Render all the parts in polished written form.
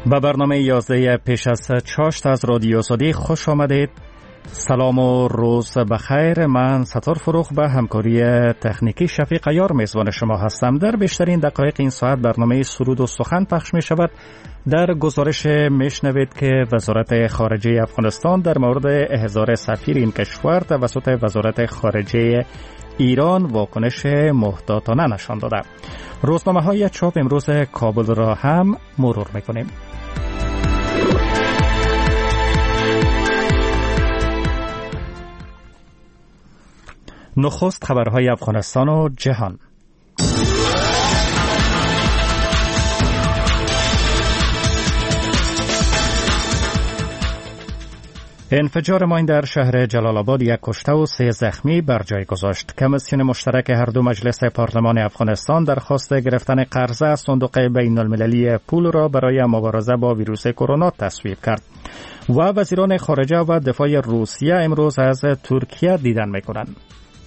به برنامه 11 پیش از چاشت از رادیو آزادی خوش آمدید. سلام و روز بخیر. من ستار فروخ به همکاری تکنیکی شفیق عیار میزبان شما هستم. در بیشترین دقایق این ساعت برنامه سرود و سخن پخش می شود. در گزارش میشنوید که وزارت خارجه افغانستان در مورد احضار سفیر این کشور توسط وزارت خارجه ایران واکنش محتاطانه نشان داده. روزنامه های چاپ امروز کابل را هم مرور میکنیم. نخست خبرهای افغانستان و جهان. انفجار ماین در شهر جلال آباد 1 کشته و 3 زخمی بر جای گذاشت. کمیسیون مشترک هر دو مجلس پارلمان افغانستان درخواست گرفتن قرضه از صندوق بین المللی پول را برای مبارزه با ویروس کرونا تصویب کرد. و وزیران خارجه و دفاع روسیه امروز از ترکیه دیدن می‌کنند.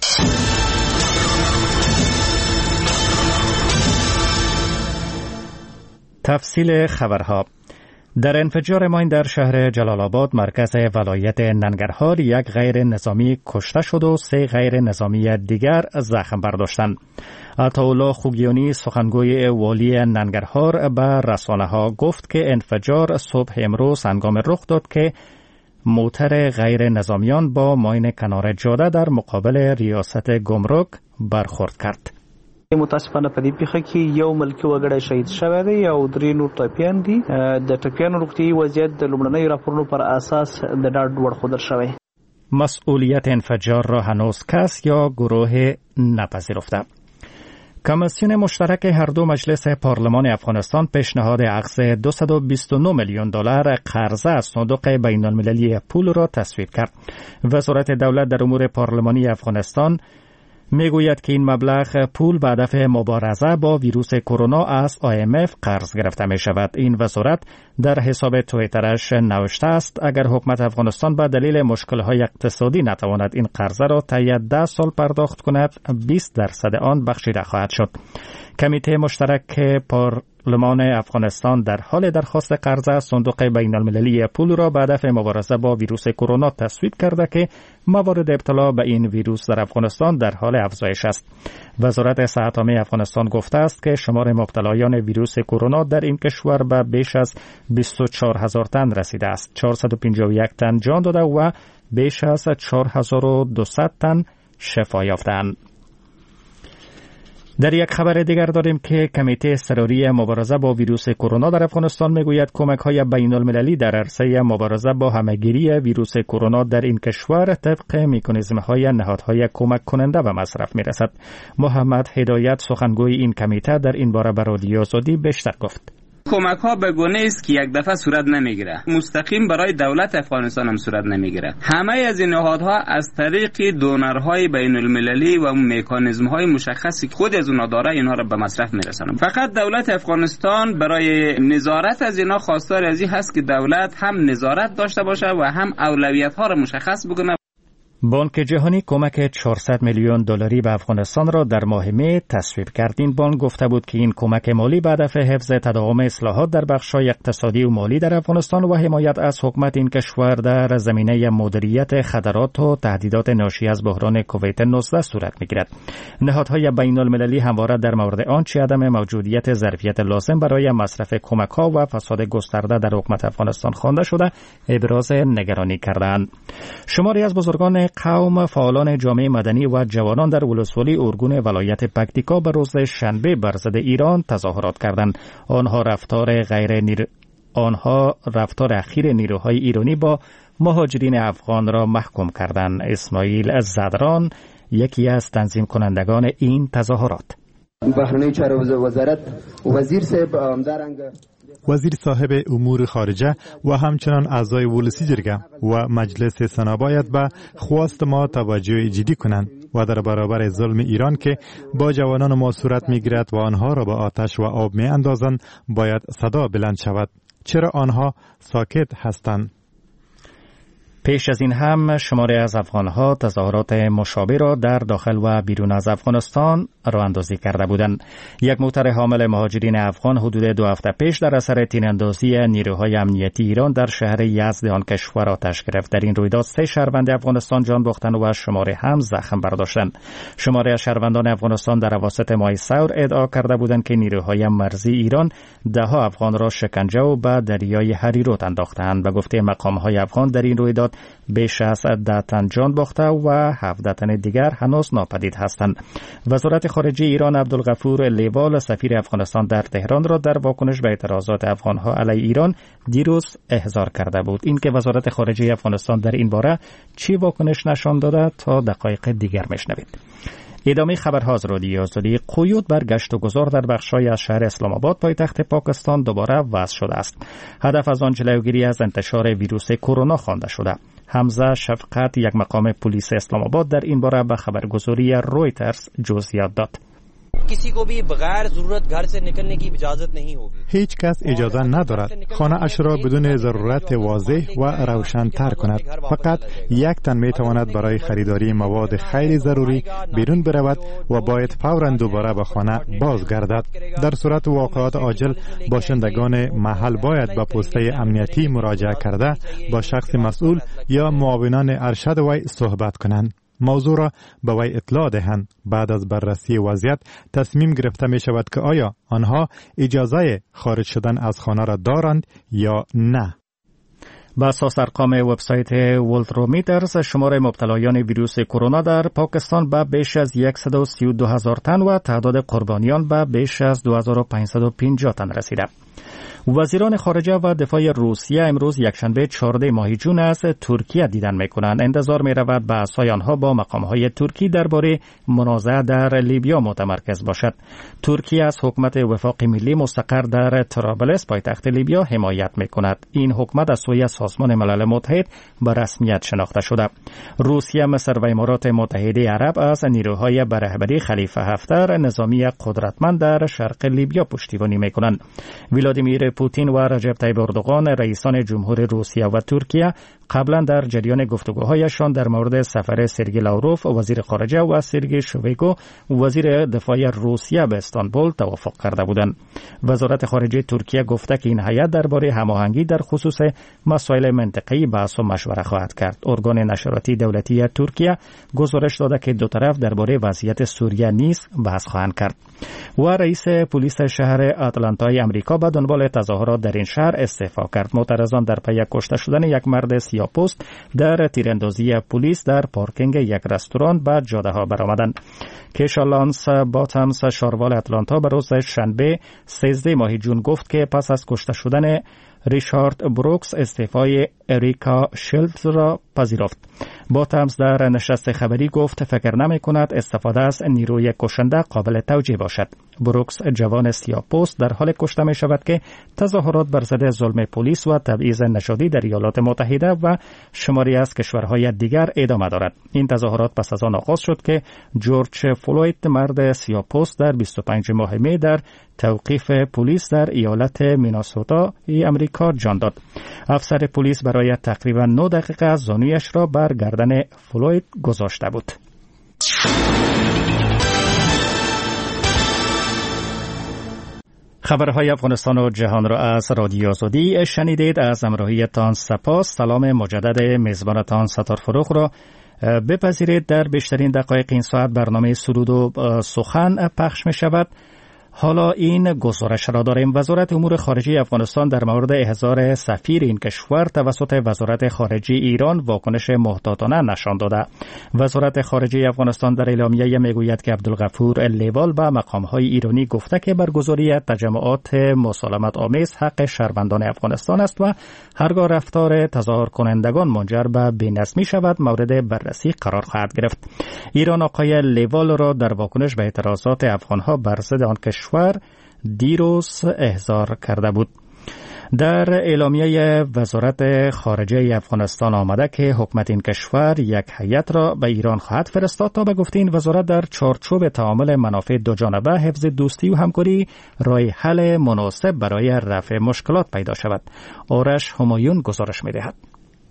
تفصیل خبرها. در انفجار ماین در شهر جلال آباد مرکز ولایت ننگرهار 1 غیر نظامی کشته شد و 3 غیر نظامی دیگر زخم برداشتند. عطاالله خوگیانی سخنگوی والی ننگرهار به رسانه‌ها گفت که انفجار صبح امروز هنگام رخ داد که موتر غیر نظامیان با ماین کنار جاده در مقابل ریاست گمرک برخورد کرد. متاسفانه په دې پیښه کې یو ملکی وګړی شهید شوی دی او 3 نور ټپیان دي. د ټپیانو روغتیايي وضعیت د لومړنیو راپورونو پر اساس د ډاډ وړ ښودل شوی. مسئولیت انفجار را هنوز کس یا گروه نپذیرفته. کمیسیون مشترک هر دو مجلس پارلمان افغانستان پیشنهاد اخذ 229 میلیون دلار قرضه از صندوق بین المللی پول را تصویب کرد. وزارت دولت در امور پارلمانی افغانستان میگوید که این مبلغ پول به هدف مبارزه با ویروس کرونا از IMF قرض گرفته می شود. این وزارت در حساب توییترش نوشته است اگر حکومت افغانستان به دلیل مشکل‌های اقتصادی نتواند این قرضه را طی 10 سال پرداخت کند 20% آن بخشیده خواهد شد. کمیته مشترک پارلمان افغانستان در حال درخواست قرضه از صندوق بین المللی پول را به هدف مبارزه با ویروس کرونا تصویب کرده که موارد ابتلا به این ویروس در افغانستان در حال افزایش است. وزارت صحت عامه افغانستان گفته است که شمار مبتلایان ویروس کرونا در این کشور به بیش از 24,000 تن رسیده است. 451 تن جان داده و بیش از 4200 تن شفا یافتند. در یک خبر دیگر داریم که کمیته اضطراری مبارزه با ویروس کرونا در افغانستان میگوید کمک‌های بین المللی در عرصه مبارزه با همه‌گیری ویروس کرونا در این کشور طبق مکانیزم‌های نهادهای کمک کننده به مصرف میرسد. محمد هدایت سخنگوی این کمیته در این باره به رادیو آزادی بیشتر گفت. کمک ها به گونه است که یک دفعه صورت نمیگیره، مستقیم برای دولت افغانستان هم صورت نمیگیره. همه از این نهادها از طریق دونرهای بین المللی و مکانیزم های مشخصی که خود از اونها داره اینها را به مصرف میرسونن. فقط دولت افغانستان برای نظارت از اینها خواستار از این هست که دولت هم نظارت داشته باشه و هم اولویت ها را مشخص بکنه. بانک جهانی کمک 400 میلیون دلاری به افغانستان را در ماه می تصویب کرد. این بانک گفته بود که این کمک مالی به هدف حفظ تداوم اصلاحات در بخش‌های اقتصادی و مالی در افغانستان و حمایت از حکومت این کشور در زمینه مدیریت خطرات و تهدیدات ناشی از بحران کووید 19 صورت می‌گیرد. نهادهای بین المللی همواره در مورد آنچه عدم موجودیت ظرفیت لازم برای مصرف کمک‌ها و فساد گسترده در حکومت افغانستان خوانده شده ابراز نگرانی کردند. شماری از بزرگان قوم، فعالان جامعه مدنی و جوانان در ولسوالی اورگون ولایت پکتیکا به روز شنبه بر ضد ایران تظاهرات کردند. آنها رفتار اخیر نیروهای ایرانی با مهاجرین افغان را محکوم کردند. اسماعیل زدران یکی از تنظیم کنندگان این تظاهرات. بهرنی چاره وزارت وزیر صاحب وزیر صاحب امور خارجه و همچنان اعضای ولسی جرگه و مجلس سنا باید به خواست ما توجه جدی کنند و در برابر ظلم ایران که با جوانان ما صورت میگیرد و آنها را به آتش و آب می اندازند باید صدا بلند شود. چرا آنها ساکت هستند؟ پیش از این هم شماری از افغانها تظاهرات مشابه را در داخل و بیرون از افغانستان راه اندازی کرده بودند. یک موتر حامل مهاجرین افغان حدود 2 هفته پیش در اثر تیراندازی نیروهای امنیتی ایران در شهر یزد آن کشور آتش گرفت. در این رویداد 3 شهروند افغانستان جان باختند و شماری هم زخم برداشتند. شماری از شهروندان افغانستان در اواسط ماه سور ادعا کرده بودند که نیروهای مرزی ایران 10 افغان را شکنجه و به دریای هریرود انداختند. به گفته مقام‌های افغان در این رویداد بیش از 10 تن جان باخته و 17 تن دیگر هنوز ناپدید هستند. وزارت خارجه ایران عبدالغفور لیوال سفیر افغانستان در تهران را در واکنش به اعتراضات افغانها علیه ایران دیروز احضار کرده بود. این که وزارت خارجه افغانستان در این باره چی واکنش نشان داده تا دقایق دیگر میشنوید. ادامه خبرها از رادیو آزادی. قیود بر گشت و گذار در بخش‌های از شهر اسلام آباد پایتخت پاکستان دوباره وضع شده است. هدف از آن جلوگیری از انتشار ویروس کرونا خوانده شده. حمزه شفقت یک مقام پلیس اسلام آباد در این باره به خبرگزاری رویترز جزئیات داد. کسی کو بھی بغیر ضرورت گھر سے نکلنے کی اجازت نہیں ہوگی. هیچ کس اجازه ندارد خانه اش را بدون ضرورت واضح و روشن تر کند. فقط یک تن می تواند برای خریداری مواد خیلی ضروری بیرون برود و باید فوراً دوباره به خانه بازگردد. در صورت واقعات عاجل باشندگان محل باید به پسته امنیتی مراجعه کرده با شخص مسئول یا معاونان ارشد وی صحبت کنند. موضوع را به وی اطلاع دهند. بعد از بررسی وضعیت تصمیم گرفته می شود که آیا آنها اجازه خارج شدن از خانه را دارند یا نه. با اساس ارقام وبسایت ولترومیترز شمار مبتلایان ویروس کرونا در پاکستان به بیش از 132,000 تن و تعداد قربانیان به بیش از 2,550 تن رسیده. وزیران خارجه و دفاع روسیه امروز یکشنبه 14 ماه جون از ترکیه دیدن میکنند. انتظار می رود بحث‌های آنها با مقام‌های ترکی درباره منازعه در لیبیا متمرکز باشد. ترکیه از حکومت وفاق ملی مستقر در طرابلس پایتخت لیبیا حمایت میکند. این حکومت از سوی سازمان ملل متحد به رسمیت شناخته شده. روسیه، مصر و امارات متحده عرب از نیروهای به رهبری خلیفه حفتر نظامی قدرتمند در شرق لیبیا پشتیبانی میکنند. ولادیمیر پوتین و رجب طیب اردوغان رئیسان جمهور روسیه و ترکیه قبلا در جریان گفتگوهایشان در مورد سفر سرگئی لاوروف وزیر خارجه و سرگئی شویگو وزیر دفاع روسیه به استانبول توافق کرده بودند. وزارت خارجه ترکیه گفته که این هیئت درباره هماهنگی در خصوص مسائل منطقه‌ای بحث و مشوره خواهد کرد. ارگان نشراتی دولتی ترکیه گزارش داده که دو طرف درباره وضعیت سوریه نیز بحث خواهند کرد. و رئیس پلیس شهر آتلانتای آمریکا به دنبال تظاهرات در این شهر استعفا کرد. معترضان در پی کشته شدن یک مرد سیاه‌پوست در تیراندازی پلیس در پارکینگ یک رستوران به جاده ها برآمدند. کشالانس باتمز شاروال آتلانتا به روز شنبه 13 ماه جون گفت که پس از کشته شدن ریچارد بروکس استعفای اریکا شیلدز را پذیرفت. باتمز در نشست خبری گفت فکر نمی کند استفاده از نیروی کشنده قابل توجیه باشد. بروکس جوان سیاه‌پوست در حال کشته می شود که تظاهرات بر ضد ظلم پلیس و تبعیض نژادی در ایالات متحده و شماری از کشورهای دیگر ادامه دارد. این تظاهرات پس از آن آغاز شد که جورج فلوید مرد سیاه‌پوست در 25 ماه می در توقیف پلیس در ایالت میناسوتا امریکا جان داد. افسر پلیس برای تقریبا 9 دقیقه زانویش را بر گردن فلوید گذاشته بود. خبرهای افغانستان و جهان را از رادیو آزادی شنیدید. از همراهیتان سپاس. سلام مجدد میزبانتان ستار فروخ را بپذیرید. در بیشترین دقایق این ساعت برنامه سرود و سخن پخش می شود. حالا این گزارش را داریم. وزارت امور خارجه افغانستان در مورد احضار سفیر این کشور توسط وزارت خارجه ایران واکنش محتاطانه نشان داده. وزارت خارجه افغانستان در اعلامیه میگوید که عبدالغفور لیوال به مقام‌های ایرانی گفته که برگزاری تجمعات مسالمت آمیز حق شهروندان افغانستان است و هرگاه رفتار تظاهر کنندگان منجر به بی‌نظمی شود مورد بررسی قرار خواهد گرفت. ایران آقای لیوال را در واکنش به اعتراضات افغان‌ها بر ضد آن کشور دیروز احضار کرده بود. در اعلامیه وزارت خارجه افغانستان آمده که حکومت این کشور یک هیئت را به ایران خواهد فرستاد تا به گفته این وزارت در چارچوب تعامل منافع دو جانبه حفظ دوستی و همکاری راه حل مناسب برای رفع مشکلات پیدا شود. آرش همایون گزارش می‌دهد.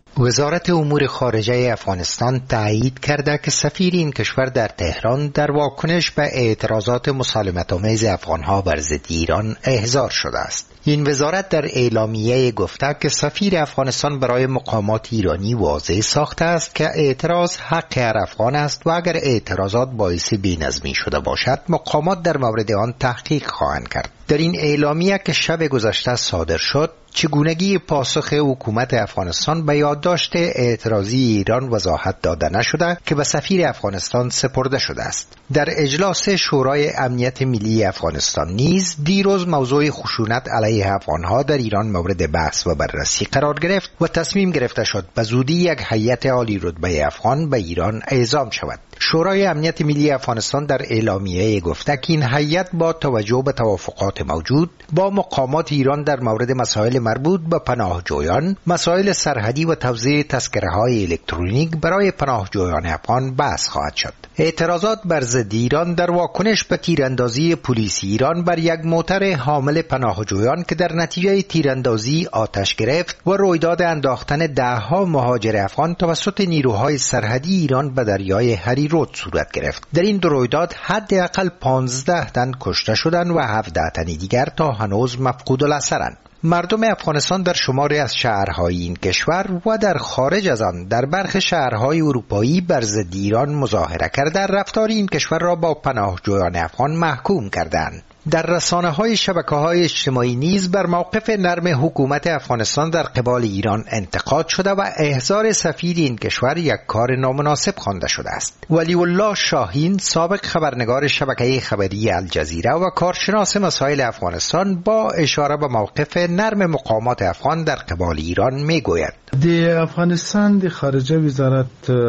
وزارت امور خارجه افغانستان تایید کرده که سفیر این کشور در تهران در واکنش به اعتراضات مسالمت‌آمیز افغانها بر ضد ایران احضار شده است. این وزارت در اعلامیه گفته که سفیر افغانستان برای مقامات ایرانی واضح ساخته است که اعتراض حق هر افغان است و اگر اعتراضات باعث بی‌نظمی شده باشد مقامات در مورد آن تحقیق خواهند کرد. در این اعلامیه که شب گذشته صادر شد، چگونگی پاسخ حکومت افغانستان به یادداشت اعتراضی ایران وضاحت داده نشده که به سفیر افغانستان سپرده شده است. در اجلاس شورای امنیت ملی افغانستان نیز دیروز موضوع خشونت علیه افغانها در ایران مورد بحث و بررسی قرار گرفت و تصمیم گرفته شد به زودی یک هیئت عالی رتبه افغان به ایران اعزام شود. شورای امنیت ملی افغانستان در اعلامیه گفته که این هیئت با توجه به توافقات موجود با مقامات ایران در مورد مسائل مربوط به پناهجویان، مسائل سرحدی و توزیع تذکره‌های الکترونیک برای پناهجویان افغان بحث خواهد شد. اعتراضات بر ضد ایران در واکنش به تیراندازی پلیس ایران بر یک موتر حامل پناهجویان که در نتیجه تیراندازی آتش گرفت و رویداد انداختن ده‌ها مهاجر افغان توسط نیروهای سرحدی ایران به دریای هریرود صورت گرفت. در این دو رویداد حداقل 15 تن کشته شدند و 17 تن دیگر تا هنوز مفقود الاثرند. مردم افغانستان در شماری از شهرهای این کشور و در خارج از آن در برخی شهرهای اروپایی بر ضد ایران مظاهره کرده رفتار این کشور را با پناهجویان افغان محکوم کردند. در رسانه‌های شبکه‌های اجتماعی نیز بر موقف نرم حکومت افغانستان در قبال ایران انتقاد شده و احضار سفیر این کشور یک کار نامناسب خوانده شده است. ولی الله شاهین، سابق خبرنگار شبکه خبری الجزیره و کارشناس مسائل افغانستان، با اشاره به موقف نرم مقامات افغان در قبال ایران میگوید: دی افغانستان دی خارجه وزارت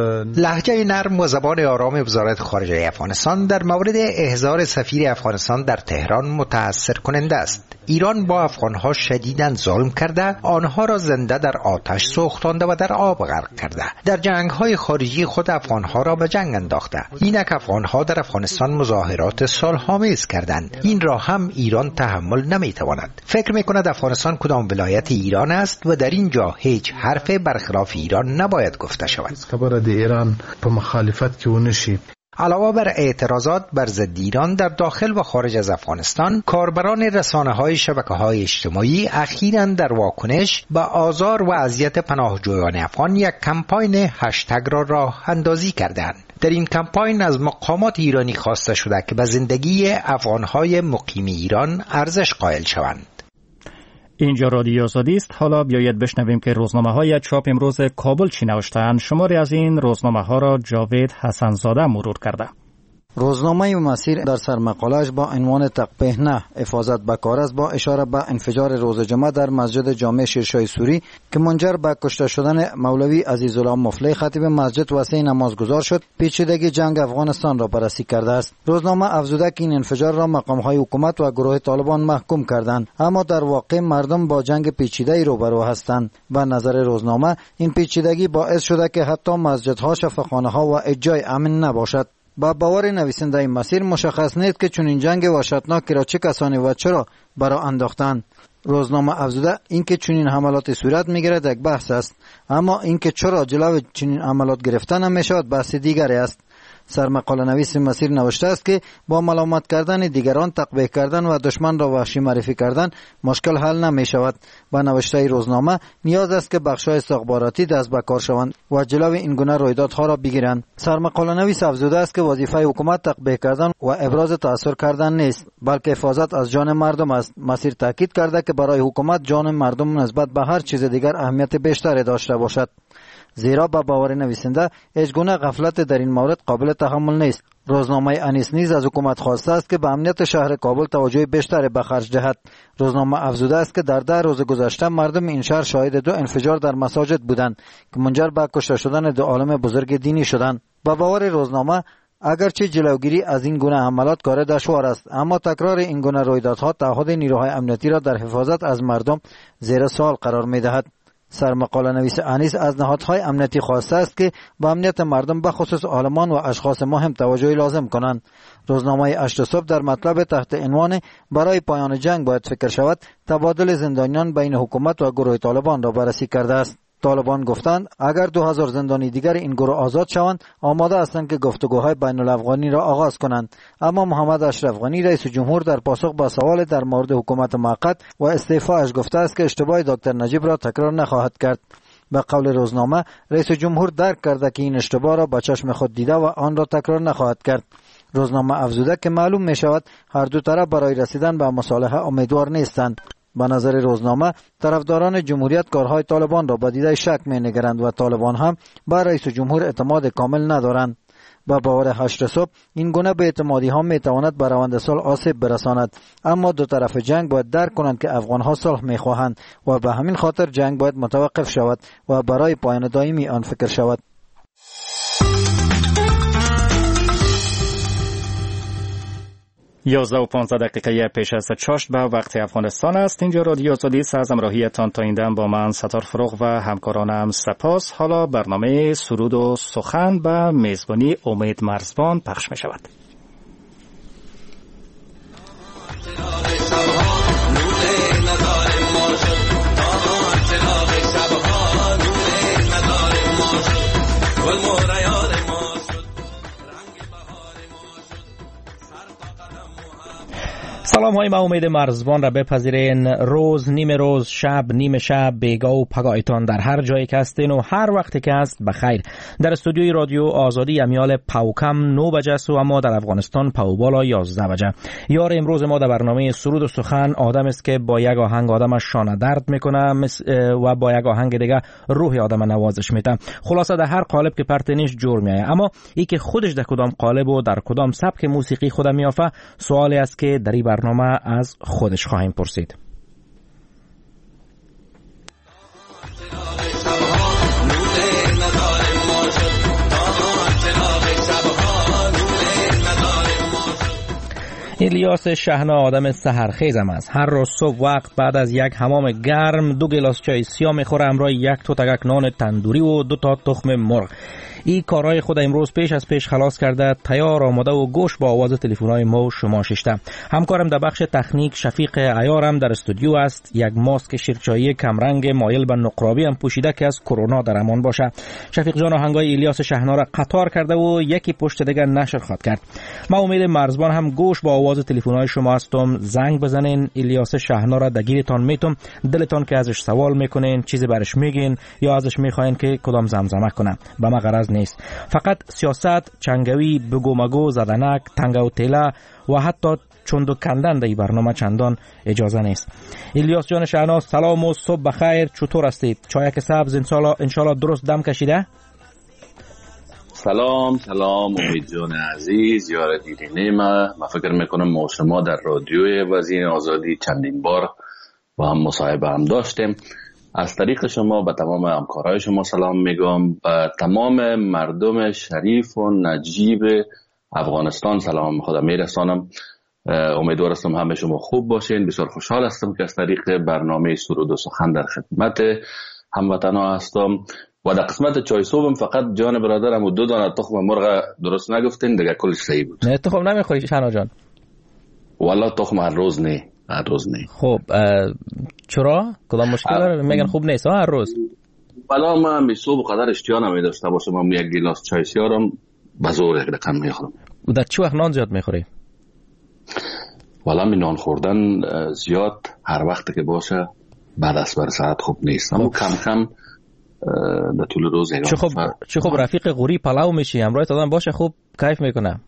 لهجه نرم و زبان آرام وزارت خارجه افغانستان در مورد احضار سفیر افغانستان در تهران متأثر کننده است. ایران با افغانها شدیداً ظلم کرده، آنها را زنده در آتش سوختانده و در آب غرق کرده. در جنگ‌های خارجی خود افغانها را به جنگ انداخته. اینک افغانها در افغانستان مظاهرات صلح‌آمیز کردند. این را هم ایران تحمل نمی‌تواند. فکر می‌کند افغانستان کدام ولایت ایران است و در اینجا هیچ حرف برخلاف ایران نباید گفته شود. خبر دی ایران په مخالفت کې ونشي. علاوه بر اعتراضات بر ضد ایران در داخل و خارج از افغانستان، کاربران رسانه‌های شبکه‌های اجتماعی اخیراً در واکنش به آزار و اذیت پناهجویان افغان یک کمپاین هشتگ را راه اندازی کردند. در این کمپاین از مقامات ایرانی خواسته شده که به زندگی افغان‌های مقیم ایران ارزش قائل شوند. اینجا رادیو آزادی است. حالا بیایید بشنویم که روزنامه‌های چاپ امروز کابل چی نوشته‌اند. شماری از این روزنامه‌ها را جاوید حسن‌زاده مرور کرده. روزنامه مسیر در سرمقاله‌اش با عنوان تقبیح نه حفاظت به کار است، با اشاره به انفجار روز جمعه در مسجد جامع شیرشاه سوری که منجر به کشته شدن مولوی عزیزالله مفلح خطیب مسجد وسیع نمازگزار شد، پیچیدگی جنگ افغانستان را بررسی کرده است. روزنامه افزوده که این انفجار را مقام‌های حکومت و گروه طالبان محکوم کردند، اما در واقع مردم با جنگ پیچیده روبرو هستند. به نظر روزنامه این پیچیدگی باعث شده که حتی مسجدها، شفاخانه‌ها و جای امن نباشد. با باور نویسنده این مسیر مشخص نیست که چنین جنگ وحشتناکی را چه کسانی و چرا برا انداختند. روزنامه افزوده اینکه چنین حملات صورت میگیرد یک بحث است، اما اینکه چرا جلوی چنین حملات گرفتن نمیشود بحث دیگری است. سرمقاله نویس مسیر نوشته است که با ملامت کردن دیگران، تقبیح کردن و دشمن را وحشی معرفی کردن مشکل حل نمی شود. با نوشته روزنامه نیاز است که بخش‌های استخباراتی دست به کار شوند و جلوی این گونه رویدادها را بگیرند. سرمقاله نویس افزوده است که وظیفه حکومت تقبیح کردن و ابراز تأثیر کردن نیست، بلکه حفاظت از جان مردم است. مسیر تاکید کرده که برای حکومت جان مردم نسبت به هر چیز دیگر اهمیت بیشتری داشته باشد، زیرا به باور نویسنده هیچ گونه غفلت در این مورد قابل تحمل نیست. روزنامه انیس نیز از حکومت خواسته است که به امنیت شهر کابل توجه بیشتری به خرج دهد. روزنامه افزوده است که در 10 روز گذشته مردم این شهر شاهد 2 انفجار در مساجد بودند که منجر به کشته شدن 2 عالم بزرگ دینی شدند. به باور روزنامه اگرچه جلوگیری از این گونه حملات کار دشوار است، اما تکرار این گونه رویدادها تعهد نیروهای امنیتی را در حفاظت از مردم زیر سوال قرار می‌دهد. سرمقاله نویس انیس از نهادهای امنیتی خواسته است که به امنیت مردم به خصوص عالمان و اشخاص مهم توجه لازم کنند. روزنامه 8 صبح در مطلب تحت عنوان برای پایان جنگ باید فکر شود، تبادل زندانیان بین حکومت و گروه طالبان را بررسی کرده است. طالبان گفتند اگر 2000 زندانی دیگر این گروه آزاد شوند آماده هستند که گفتگوهای بین الافغانی را آغاز کنند. اما محمد اشرف غنی رئیس جمهور در پاسخ به سوال در مورد حکومت موقت و استعفایش گفته است که اشتباه دکتر نجیب را تکرار نخواهد کرد. به قول روزنامه رئیس جمهور درک کرده که این اشتباه را به چشم خود دیده و آن را تکرار نخواهد کرد. روزنامه افزوده که معلوم می شود هر دو طرف برای رسیدن به مصالحه امیدوار نیستند. به نظر روزنامه طرفداران جمهوریت کارهای طالبان را با دیده شک می نگرند و طالبان هم به رئیس جمهور اعتماد کامل ندارند. با باور 8 صبح این گونه به اعتمادی ها می تواند به روند صلح آسیب برساند، اما دو طرف جنگ باید درک کنند که افغان ها صلح می خواهند و به همین خاطر جنگ باید متوقف شود و برای پایان دائمی آن فکر شود. 11:15 پیش از چاشت به وقت افغانستان است. اینجا رادیو آزادی از همراهیتان تا این دم با من ستار فروغ و همکارانم سپاس. حالا برنامه سرود و سخن به میزبانی امید مرزبان پخش می شود. سلام های، من امید مرزبان را بپذیرین. روز نیمه روز، شب نیمه شب، بیگا و پگاهتان در هر جایی که هستین و هر وقتی که هست بخیر. در استودیوی رادیو آزادی امیال پاوکم 9 بجه است و اما در افغانستان پاوبالا 11 بجه. یار امروز ما در برنامه سرود و سخن آدم است که با یک آهنگ آدمش شانه درد میکنه و با یک آهنگ دیگه روح آدم نوازش میده. خلاصه در هر قالب که پرتنیش جور میایه، اما ای که خودش در کدام قالب و در کدام سبک موسیقی خودم میافه سوالی است که در این برنامه از خودش خواهیم پرسید. الیاس شهنا آدم سحرخیزم است. هر روز صبح وقت بعد از یک حمام گرم 2 گلاس چای سیاه میخوره همراه 1 تگک نان تندوری و 2 تا تخم مرغ. این کارهای خود امروز پیش از پیش خلاص کرده، تیار آماده و گوش با آواز تلفن‌های ما و شما ششته. همکارم در بخش تکنیک شفیق عیارم در استودیو است. یک ماسک شیرچایی کمرنگ مایل به نقرابی هم پوشیده که از کرونا در امان باشه. شفیق جان آهنگای الیاس شهنا را قطار کرده و یکی پشت دیگر نشر خواد کرد. ما امید مرزبان هم گوش با آواز تلفن‌های شما هستم. زنگ بزنین، الیاس شهنا را دگیرتان میتم، دلتان که ازش سوال میکنین، چیزی برش میگین یا ازش میخواین که کدام زمزمه کنه، به ما غرض نیست. فقط سیاست، چنگوی، بگو مگو، زدنک، تنگه و تیله و حتی چند و کندن در این برنامه چندان اجازه نیست. الیاس جان شهنا سلام و صبح بخیر، چطور هستید؟ چایک سبز انشالله درست دم کشیده؟ سلام امید جان عزیز، یار دیرینه من فکر میکنم ما شما در رادیوی وزیر آزادی چندین بار با هم مصاحبه هم داشتیم. از طریق شما به تمام همکارای شما سلام میگم، به تمام مردم شریف و نجیب افغانستان سلام خودم میرسانم. امیدوار هستم همه شما خوب باشین. بسیار خوشحال هستم که از طریق برنامه سرود و سخن در خدمت هموطنا هستم. و در قسمت چای صبحم فقط جان برادرم و 2 دانه تخم مرغ درست نگفتین، دیگه کلش صحیح بود. نه تخم نمیخوری شهنا جان؟ والله تخم هر روز نه. خب چرا؟ کدام مشکل داره؟ میگن خوب نیست هر روز. والا من صبح قدر اشتیا نمیداشته باشم، من 1 گلاس چای سیارم بزور رقم میخورم. در چه وقت نان زیاد میخوری؟ والا می نان خوردن زیاد هر وقت که باشه بعد از بر ساعت خوب نیست، اما کم کم در طول روز. چه خوب رفیق غوری پلاو میشی، همراه آدم باشه خوب کیف میکنه.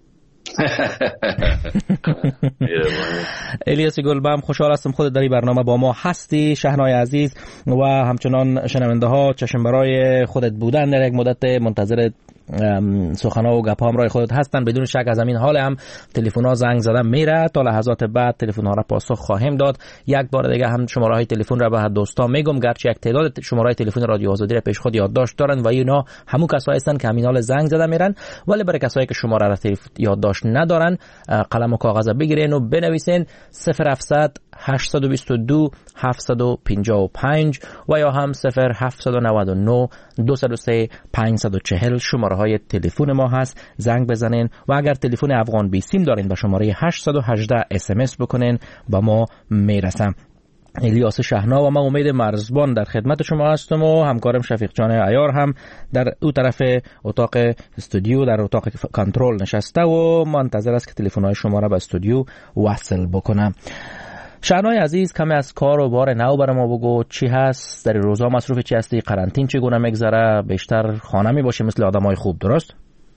الیاس گلبم خوشحال هستم خودت در این برنامه با ما هستی. شهنای عزیز و همچنان شنونده ها چشم برای خودت بودن در یک مدت منتظر سخن‌ها و گپ‌ها همراه خودت هستن. بدون شک از همین حال هم تلفن‌ها زنگ زدن میره، تا لحظات بعد تلفن‌ها را پاسخ خواهیم داد. یک بار دیگه هم شماره‌های تلفن را به دوستان میگم، گرچه یک تعداد شماره‌های تلفن رادیو آزادی را پیش خود یادداشت دارن و اینا همون کسایی هستن که همین حال زنگ زدن میرن، ولی برای کسایی که شماره را یادداشت ندارن قلم و کاغذ بگیرین و بنویسین 0700 822 755 و یا هم 0799 203 540 شماره های تلفن ما هست. زنگ بزنین و اگر تلفن افغان بی سیم دارین به شماره 818 SMS بکنین با ما میرسم. الیاس شحنا و من امید مرزبان در خدمت شما هستم و همکارم شفیق جان عیار هم در او طرف اتاق استودیو در اتاق کنترل نشسته و منتظر است که تلفن‌های شما را به استودیو وصل بکنم. شحنای عزیز، کمی از کار و بار نو برای ما بگو. چی هست در روزا؟ مصروف چی هستی؟ قرنطین چگونه میگذره؟ بیشتر خانه می باشه مثل آدمای خوب، درست؟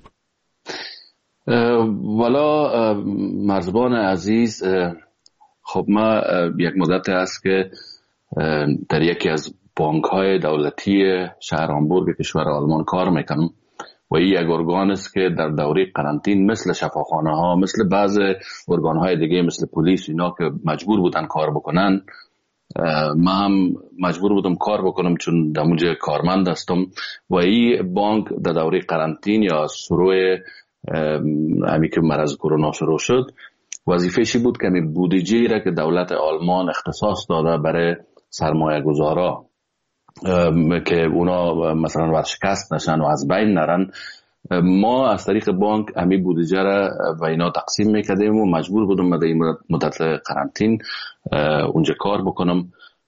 والا مرزبان عزیز، خب ما یک مدت است که در یکی از بانک‌های دولتی شهر هامبورگ کشور آلمان کار میکنم و این یک ارگان است که در دوره قرنطین مثل شفاخانه ها، مثل بعض ارگان های دیگه مثل پلیس اینا که مجبور بودن کار بکنن، ما هم مجبور بودم کار بکنم چون در اونجا کارمند هستم و این بانک در دوره قرنطین یا شروع همی که مرض کرونا شروع شد، وظیفه‌شی بود که بودجه‌ای را که دولت آلمان اختصاص داده برای سرمایه گذارا که اونا مثلا ورشکست نشن و از بین نرن، ما از طریق بانک همی بودجه را و اینا تقسیم میکردیم و مجبور بودم در این مدت قرنطین اونجا کار بکنم.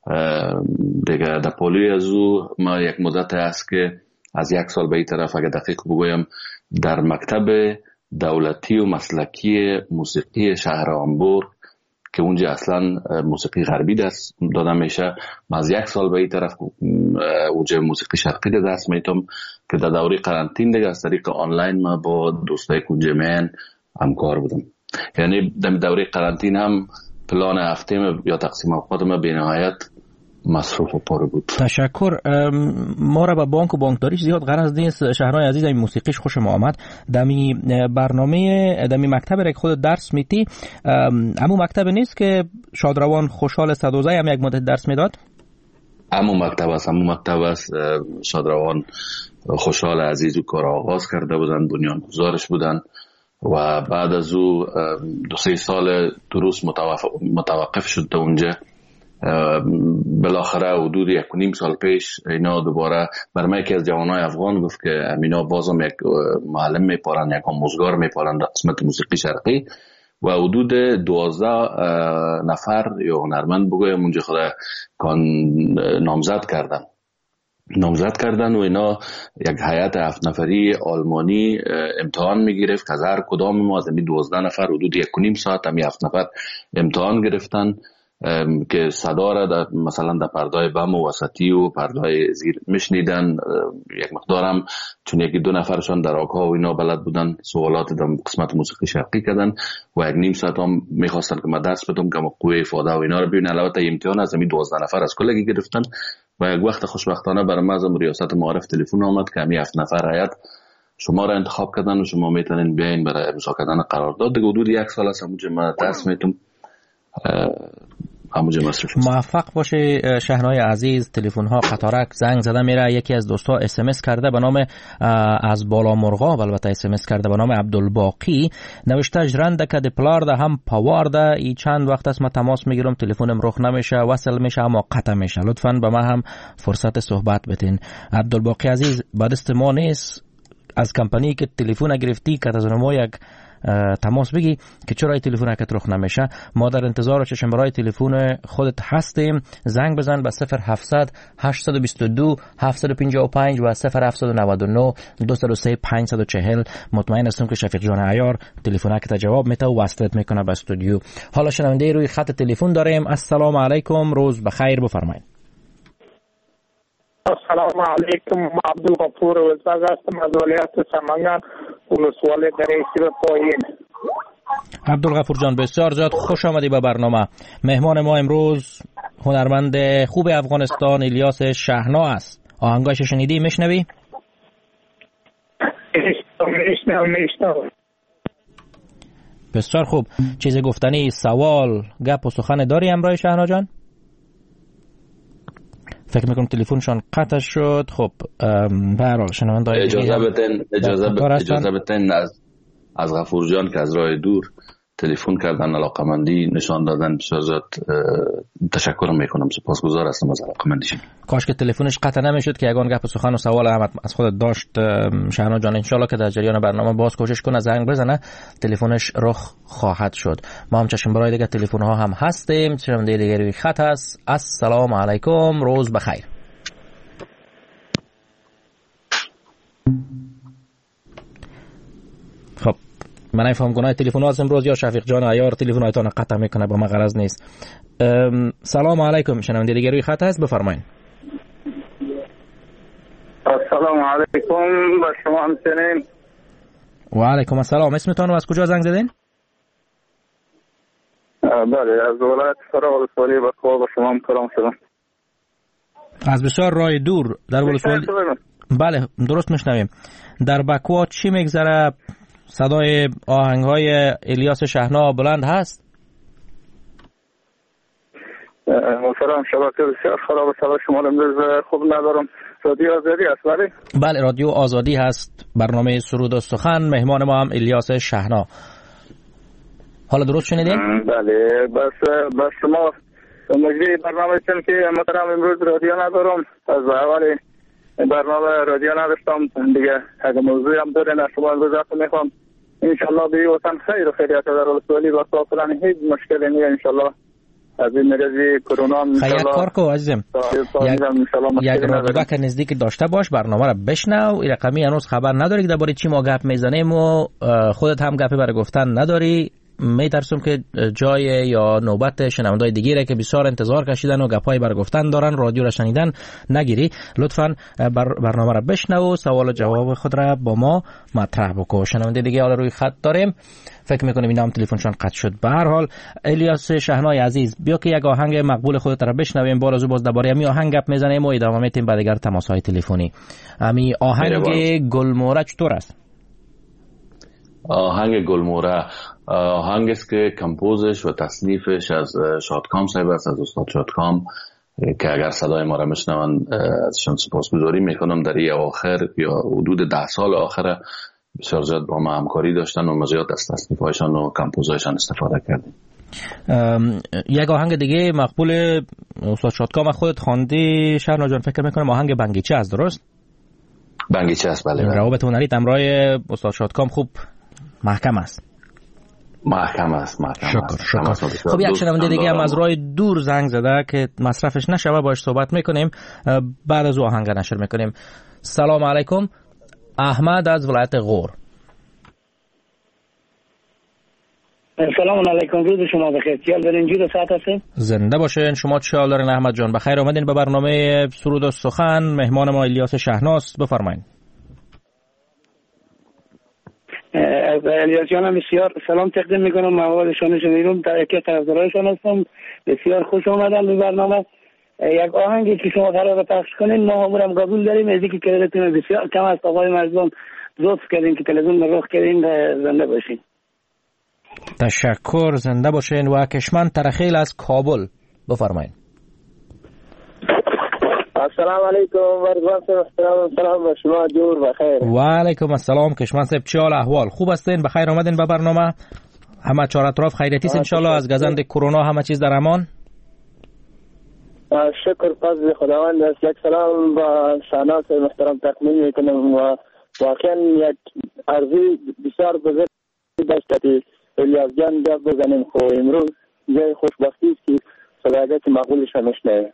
دیگه در پولی از او ما یک مدت هست که از 1 سال به این طرف اگه دقیق بگویم در مکتب دولتی و مسلکی موسیقی شهر هامبورگ که اونجا اصلا موسیقی غربی داده میشه، من از 1 سال به این طرف اونجا موسیقی شرقی دست میتم که در دوره قرنطین دیگه از طریق آنلاین ما با دوستای کنجه من همکار بودم. یعنی در دوره قرنطین هم پلان هفته یا تقسیم اوقات ما به نهایت مصروف و پر بود. تشکر. ما را به بانک و بانکداری زیاد غرض نیست. شهرهای عزیز، این موسیقیش خوشم آمد. دمی برنامه دمی مکتب را که خود درس میتی، همون مکتب نیست که شادروان خوشحال صدوزه هم یک مدت درس میداد؟ همون مکتب است. شادروان خوشحال عزیز و کار آغاز کرده بودن، بنیانگذارش بودن و بعد از او 2-3 سال دروس متوقف شد اونجا. بالاخره حدود 1.5 سال پیش اینا دوباره برای یکی از جوانای افغان گفت که امینا بازم یک معلم میپارن، یک آموزگار میپارن در قسمت موسیقی شرقی و حدود 12 نفر یا هنرمند بگویم اونجا خود نامزد کردن و اینا یک هیئت 7 نفری آلمانی امتحان میگرفت که از هر کدام ما از این 12 نفر حدود 1.5 ساعت همی 7 نفر امتحان گرفتن که صدا را مثلا در پردای بم و وسطی و پردای زیر میشنیدن. یک مقدارم چون 1-2 نفرشان در آگاه و اینا بلد بودن سوالات در قسمت موسیقی شرقی کردن و 1.5 ساعت هم میخواستن که من درس بدم که قوه افاده و اینا رو ببین. البته امتحان از همین 12 نفر از کلگی گرفتن و یک وقت خوشبختانه برای من از ریاست معارف تلفن آمد که همین 7 نفر هیئت شما را انتخاب کردن و شما میتونین بیاین برای امضا کردن قرارداد. دیگه حدود 1 سال است همونجا من درس میتونم. موفق باشه شهنای عزیز. تلفن ها قطارک زنگ زده میره. یکی از دوستا SMS کرده به نام از بالا مرغاب، البته SMS کرده به نام عبدالباقی، نوشته جرنده که دپلارده هم پاوارده. ای چند وقت است ما تماس میگیرم تلفنم رخ نمیشه، وصل میشه اما قطع میشه. لطفاً به من هم فرصت صحبت بتین. عبدالباقی عزیز، بعد است ما نیست از کمپانی که تلفن گرفتی که از ما یک تماس بگی که چرا تلفن که رخ نمیشه. ما در انتظار چشم برای تلفن خودت هستیم. زنگ بزن به 0700 822 755 و 0799 203 540. مطمئن هستم که شفیق جان عیار تلفن که جواب میده و وصلت میکنه به استودیو. حالا شنونده روی خط تلفن داریم. السلام علیکم، روز بخیر، بفرمایید. السلام علیکم، عبدالغفور وزاز هستم از ولایت سمنگان، ولسوالی دریسی پایین. عبدالغفور جان بسیار زیاد خوش آمدی به برنامه. مهمان ما امروز هنرمند خوب افغانستان الیاس شحنا است. آهنگاش شنیدی؟ میشنوی؟ میشنوم. بسیار خوب. چیز گفتنی، سوال، گپ و سخن داری همراه شحنا جان؟ فکر میکنم تلفنشان قطع شد. خب به هر حال شنونده‌های اجازه بتین از غفور جان که از راه دور تلفن کردن، علاقمندی نشان دادن، بسیار زیاد تشکر میکنم. سپاسگزار هستم از علاقمندیشون. کاش که تلفنش قطع نمیشد که یگان گپ و سخن و سوال احمد از خودت داشت شهنا جان. انشالله که در جریان برنامه باز کوشش کنه زنگ بزنه، تلفنش رخ خواهد شد. ما هم چشم برای دیگه تلفن ها هم هستیم. شنونده دیگه روی خط هست. السلام علیکم، روز بخیر. خب من نفهم گناه تلفن ها از امروز یا شفیق جان عیار تلفن هایتان قطع میکنه، با ما غرض نیست. سلام علیکم، شنونده دیگه روی خط هست، بفرمایید. السلام علیکم، با شما همچنین. و علیکم السلام. اسمتان و از کجا زنگ زدین؟ بله از ولایت فرا ولسوالی بکوا با شما هم کلام شدم. از بسیار راه دور در ولسوالی. بله درست میشنویم. در بکوا چی میگذره؟ صدای آهنگ‌های الیاس شهنا بلند هست؟ محترم شبکه بسیار خراب است، شما امروز خوب ندارم. رادیو آزادی است ولی؟ بله رادیو آزادی هست، برنامه سرود و سخن، مهمان ما هم الیاس شهنا. حالا درست شنیدین؟ بله بس شما مجری برنامه چون که محترم امروز رادیو ندارم، از اول برنامه رادیو نداشتم دیگه. اگه موضوعی هم دارین از شما امروز رفت میخوام انشالله به وطن خیر و خیریت در ولسوالی و صافلان هیچ مشکلی نیست انشالله. از این مرضی کرونا انشالله یک کار کو عزیزم، یک رادیو که نزدیک داشته باش، برنامه را بشنو. این رقمی هنوز خبر نداری که درباره چی ما گپ میزنیم و خودت هم گپی برای گفتن نداری. میترسم که جای یا نوبت شنوندای دیگه که بسیار انتظار کشیدن و گپای برای گفتن دارن رادیو را شنیدن نگیری. لطفاً برنامه را بشنو، سوال و جواب خود را با ما مطرح بکن. شنونده دیگه حالا روی خط داریم، فکر میکنیم اینا هم تلفنشون قطع شد. به هر حال الیاس شهنای عزیز، بیا که یک آهنگ مقبول خودت را بشنویم، باز درباره همین آهنگ گپ میزنیم و ادامه میدیم بعد دیگر تماس‌های تلفنی. همین آهنگ گلموره چطور است؟ آهنگ گلموره آهنگ است که کمپوزش و تصنیفش از شادکام صاحب است، از استاد شادکام، که اگر صدای ما را میشنون ازشان سپاسگزاری میکنم. در این آخر یا حدود 10 سال آخر بسیار زیاد با ما همکاری داشتن و مزیاد از تصنیف‌هایشان و کمپوزهایشان استفاده کردیم. یک آهنگ دیگه مقبول استاد شادکام خودت خواندی شهرنا جان، فکر میکنم آهنگ بنگیچه است، درست؟ بنگیچه است بله. روابط هنری همراه استاد شادکام خوب محکم است. محکم است. شکر. خب یک شنونده دیگه هم از راه دور زنگ زده که مصرفش نشوه، باش صحبت میکنیم، بعد از آهنگ نشر میکنیم. سلام علیکم، احمد از ولایت غور. سلام علیکم، روز شما بخیر. چیال دارین؟ جور ساعت هستین؟ زنده باشین. شما چیال دارین احمد جان؟ بخیر آمدین به برنامه سرود و سخن. مهمان ما الیاس شهناست، بفرمایید. الیاس جان بسیار سلام تقدیم میکنم. موادشان شنیدم، در یکی طرفدارایشان هستم. بسیار خوش آمدن به برنامه. یک آهنگی که شما قرار پخش کنین ما همونم قبول داریم. از اینکه کردتون بسیار کم است. آقای مرزبان لطف کردین که تلویزیون رخ کردین. زنده باشین. تشکر، زنده باشین. و کشمن ترخیل از کابل، بفرمایید. السلام علیکم مرزبان صاحب، سلام به شما، جور بخیر. و علیکم السلام کشمن صاحب، چه حال احوال؟ خوب هستین؟ بخیر آمدین به برنامه. همه چهار اطراف خیریتی است ان شاء الله؟ از گزند کرونا همه چیز در امان؟ شکر فضل خداوند است. یک سلام با شهناز محترم تقدیم میکنم و واقعا یک عرضی بسیار بزرگ داشت که الیاس جان گپ بزنیم. خب امروز جای خوشبختی است که صداقت مقبولش نمیشنه.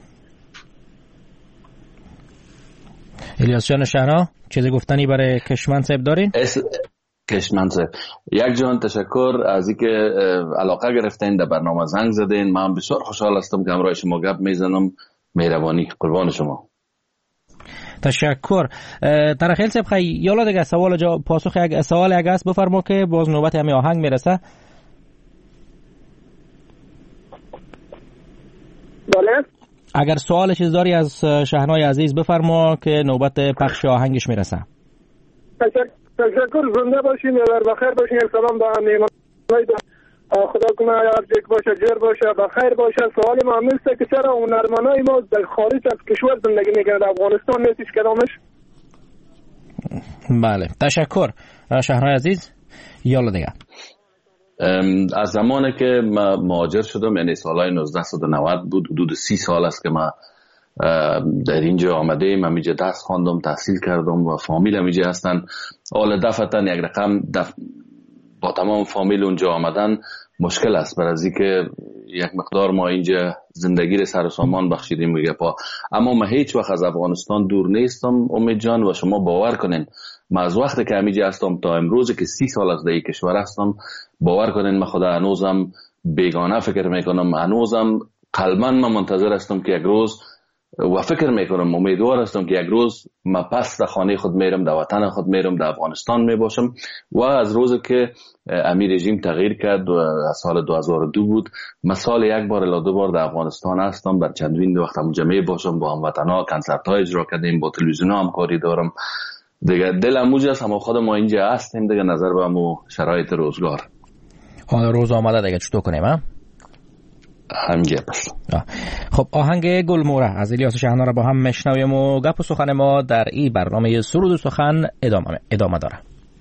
الیاس جان شهنا چیزی گفتنی برای کشمن صاحب دارین؟ کشمن صاحب یک جان تشکر از اینکه علاقه گرفتین در برنامه زنگ زدین. من بسیار خوشحال هستم که همراه شما گپ میزنم. مهربانی، قربان شما. تشکر. ترخیل صاحب خیلی یالا دیگه سوال پاسخ یک سوال یک است بفرما که باز نوبت همین آهنگ میرسه. بله. اگر سوال چیز داری از شهنای عزیز بفرما که نوبت پخش آهنگش میرسه. تشکر، زنده باشین و بخیر باشین. سلام به مهمانای خدا کنه یار جک باشه، جر باشه، بخیر باشه. سوال ما همیشه که چرا هنرمندای ما در خارج از کشور زندگی میکنن، در افغانستان نیستش کدامش؟ بله تشکر شهنای عزیز. یالا دیگه از زمانی که من مهاجر شدم، یعنی سالهای 1990 بود، حدود 30 سال است که من در اینجا آمده. من اینجا درس خواندم، تحصیل کردم و فامیلم اینجا هستن. حالا دفعتا یک رقم با تمام فامیل اونجا آمدن مشکل است، برای که یک مقدار ما اینجا زندگی رو سر و سامان بخشیدیم میگه پا. اما من هیچ وقت از افغانستان دور نیستم امید جان، و شما باور کنین من از وقتی که اینجا هستم تا امروز که 30 سال از این کشور هستم، باور کنین من خدا هنوزم بیگانه فکر میکنم، هنوزم قلباً من منتظر هستم که یک روز، و فکر میکنم امیدوار هستم که یک روز من پس در خانه خود میرم، در وطن خود میرم، در افغانستان میباشم. و از روزی که امیر رژیم تغییر کرد و از سال 2002 بود، من سال یک بار الا دو بار در افغانستان هستم، بر چندین وقت همونجا میباشم، با هموطنا کنسرت های اجرا کردیم، با تلویزیون همکاری دارم دیگه. دلم موجه است، همه خود ما اینجا هستیم دیگه، نظر به همون شرایط روزگار. حالا روز آمده دیگه چطور کنیم ها؟ همینجا بس. خب آهنگ گلموره از الیاس شهنا را با هم میشنویم و گپ و سخن ما در این برنامه سرود و سخن ادامه داره.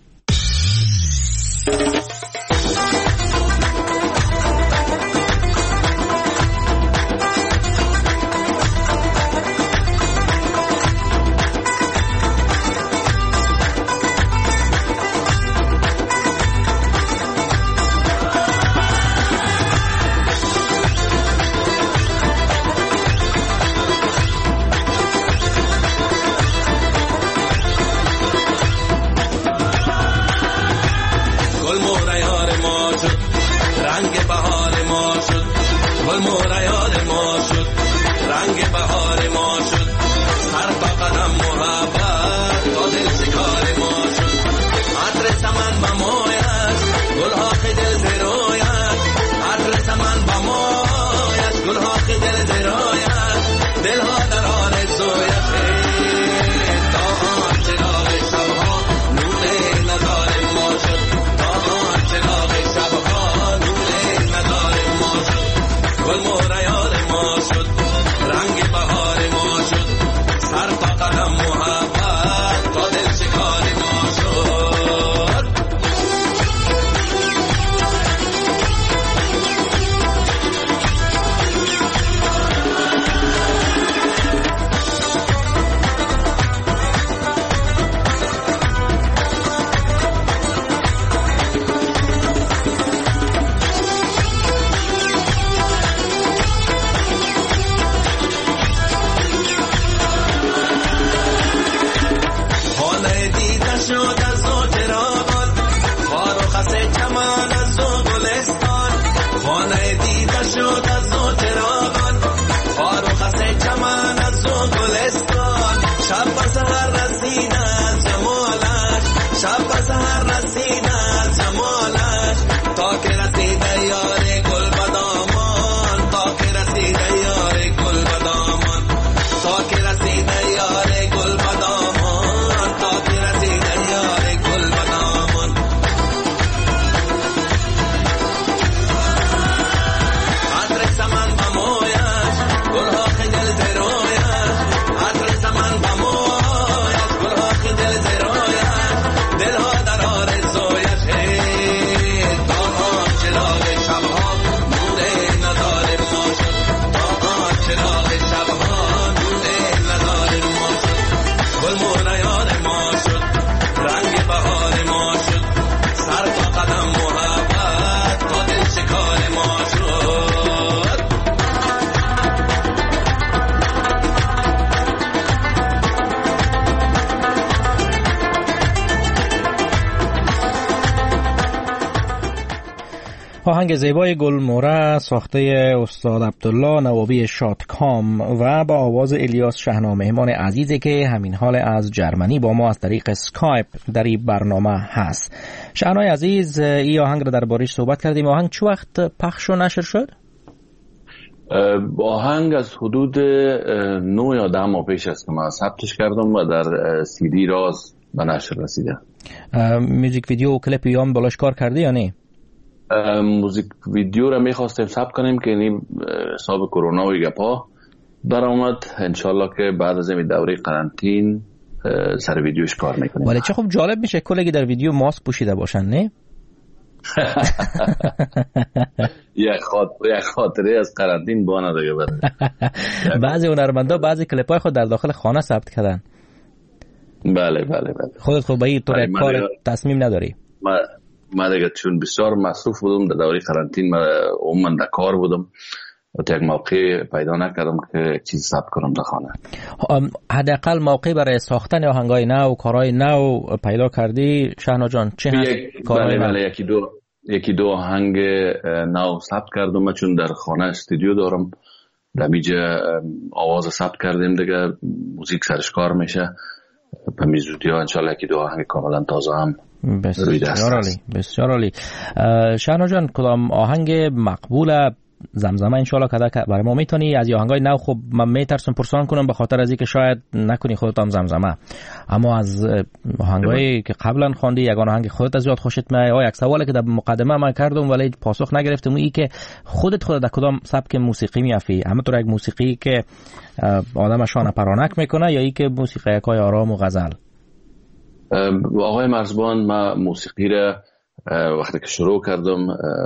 آهنگ زیبای گلموره ساخته استاد عبدالله نوابی شادکام و با آواز الیاس شهنا، مهمان عزیزی که همین حال از جرمنی با ما از طریق اسکایپ در این برنامه هست. شهنای عزیز، این آهنگ را درباره‌اش صحبت کردیم. آهنگ چه وقت پخش و نشر شد؟ آهنگ از حدود 9 یا 10 ماه پیش است که من ثبتش کردم و در CD راز به نشر رسیده. موزیک ویدیو و کلیپ هم بالاش کار کردی یا نه؟ موزیک ویدیو را میخواستیم ثبت کنیم که این حساب کرونا و گپا برآمد. انشالله که بعد از این دوره قرنطین سر ویدیوش کار میکنیم. ولی چه خوب جالب میشه کلگی در ویدیو ماسک پوشیده باشن، نه؟ یک خاطره از قرنطین بانه دیگه بده. بعضی هنرمندا بعضی کلیپای خود در داخل خانه ثبت کردن. بله. خودت خب به این طور کار تصمیم نداری؟ من دیگه چون بسیار مصروف بودم در دوره قرنطین، من عموما در کار بودم و یک موقع پیدا نکردم که چیز ثبت کنم در خانه. حداقل موقع برای ساختن آهنگای نو، کارهای نو پیدا کردی شهنا جان؟ چه هست کارهای نو؟ بله یکی دو آهنگ نو ثبت کردم، چون در خانه استودیو دارم، در میجه آواز ثبت کردیم دیگه، موزیک سرش کار میشه، به میزودی ها انشالله یکی دو آهنگ کاملا تازه هم روی دست هست. بسیار عالی. شهنا جان کدام آهنگ مقبول زمزمه انشالله که برای ما میتونی از آهنگای نو؟ خب من میترسم پرسان کنم به خاطر از اینکه شاید نکنی خودت هم زمزمه، اما از آهنگایی که قبلا خواندی یگان آهنگ خودت از یاد خوشت میاد؟ یک سوالی که در مقدمه من کردم ولی پاسخ نگرفتم، این که خودت در کدام سبک موسیقی میافی؟ همونطور یک موسیقی که آدم شانه پرانک میکنه یا ای که موسیقی یکای آرام و غزل؟ آقای مرزبان، من موسیقی را وقتی که شروع کردم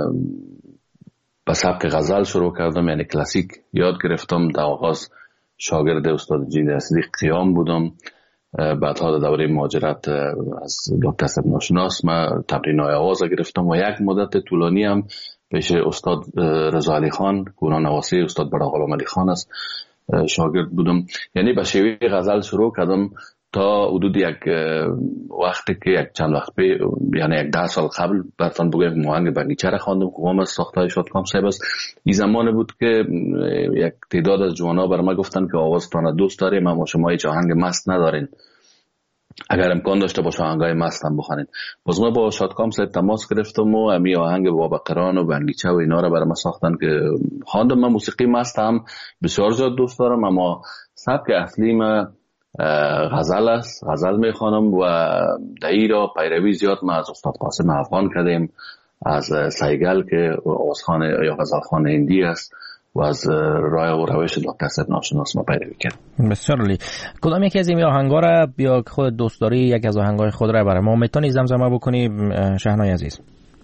به سبک غزل شروع کردم، یعنی کلاسیک یاد گرفتم. در آغاز شاگرد استاد جیده صدیق قیام بودم، بعدها در دوره مهاجرت از دکتر صاحب ناشناس من تمرین‌های آواز گرفتم و یک مدت طولانی هم پیش استاد رضا علی خان گونا نواسی، استاد برا غلام علی خان است شاگرد بودم. یعنی به شیوه غزل شروع کردم تا حدود یک وقتی که یک چند وقت یعنی یک 10 سال قبل براتون بگم آهنگ بنگیچه را خواندم که هم از ساختای شادکام صاحب است. این زمان بود که یک تعداد از جوانا بر من گفتن که آوازتان دوست داریم اما شما هیچ آهنگ مست ندارین، اگر امکان داشته باشه آهنگای مست هم بخونین. باز ما با شادکام صاحب تماس گرفتم و امی آهنگ بابا قران و بنگیچه و اینا را برای من ساختن که خواندم. من موسیقی مست هم بسیار زیاد دوست دارم اما سبک اصلی من غزل است، غزل میخوانم و در این را پیروی زیاد ما از استاد قاسم افغان کردیم، از سیگل که آوازخوان یا غزلخوان هندی است و از راه و روش دکتر صاحب ناشناس ما پیروی کردیم. بسیار عالی. کدام یکی از این آهنگا را یا خود دوست داری یک از آهنگای خود را برای ما میتونی زمزمه بکنی شهنای عزیز؟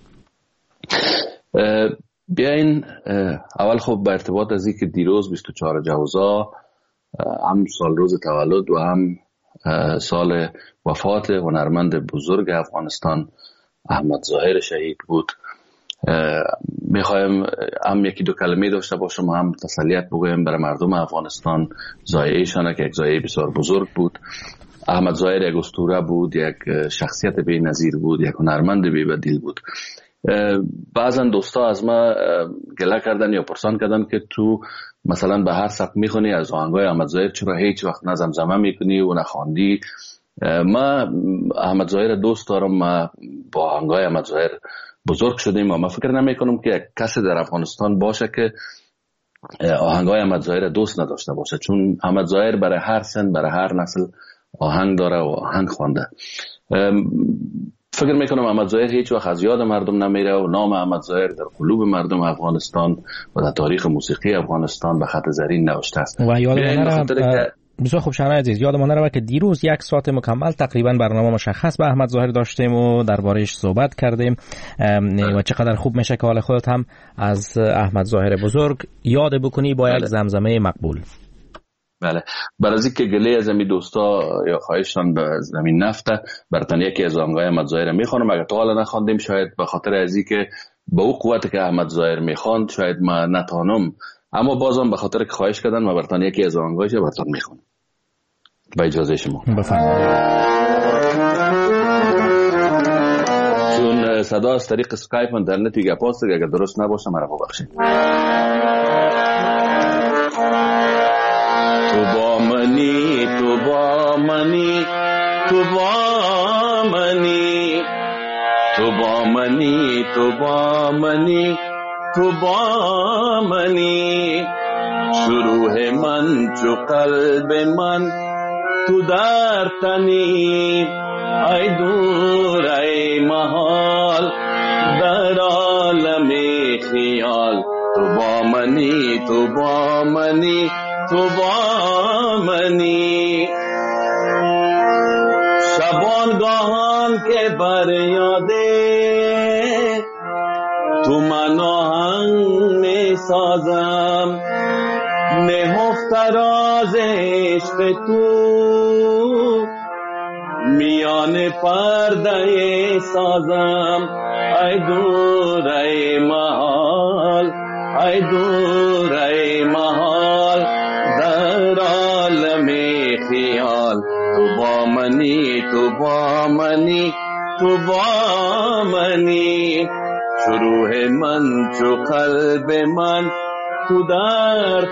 بیاین اول خب به ارتباط از این که دیروز 24 جوزا هم سال روز تولد و هم سال وفات هنرمند بزرگ افغانستان احمد ظاهر شهید بود، میخوایم هم یکی دو کلمه داشته باشم هم تسلیت بگویم برای مردم افغانستان. ضایعهشان که یک ضایعه بسیار بزرگ بود. احمد ظاهر یک اسطوره بود، یک شخصیت بی‌نظیر بود، یک هنرمند بی‌بدیل بود. بعضا دوستا از ما گله کردن یا پرسان کردن که تو مثلا به هر سبک میخونی از آهنگای احمد ظاهر چرا هیچ وقت نه زمزمه میکنی و نخواندی؟ ما احمد ظاهر دوست دارم، ما با آهنگای احمد ظاهر بزرگ شدیم و من فکر نمیکنم که کسی در افغانستان باشه که آهنگای احمد ظاهر دوست نداشته باشه، چون احمد ظاهر برای هر سن برای هر نسل آهنگ داره و آهنگ خوانده. فکر میکنم احمد ظاهر هیچ وقت از یاد مردم نمیره و نام احمد ظاهر در قلوب مردم افغانستان و در تاریخ موسیقی افغانستان به خط زرین نوشته است. و یادمون بسیار خوب شهنای عزیز، یادمون نره که دیروز 1 ساعت مکمل تقریبا برنامه مشخص به احمد ظاهر داشتیم و دربارهش صحبت کردیم و چقدر خوب میشه که حال خودت هم از احمد ظاهر بزرگ یاد بکنی با یک زمزمه مقبول. بله، برای از اینکه گله از امی دوستا یا خواهشان به زمین نفته براتون یکی از آهنگای احمد ظاهر میخوانم. اگر تا حالا نخواندیم شاید به خاطر از اینکه به او قوتی که احمد ظاهر میخواند شاید ما نتانم، اما بازم به خاطر که خواهش کردن ما براتون یکی از آهنگایش براتون میخوانم با اجازه شما. چون صدا از طریق اسکایپ اینترنتی گپاست، اگر درست نباشه مرا ببخشید. تو با منی تو با منی تو با منی تو با منی تو با منی تو با منی شروع من چو قلب من تو در تنی ای دور ای محال در عالم خیال تو با منی تو با منی تو با منی شبانگاهان که بر یاده تو من آهنگ می سازم نهفته راز عشق تو میان پرده سازم ای دور ای محال ای دور ای محال در عالم خیال تو با منی تو با منی تو با منی چو روح من چو قلب من تو در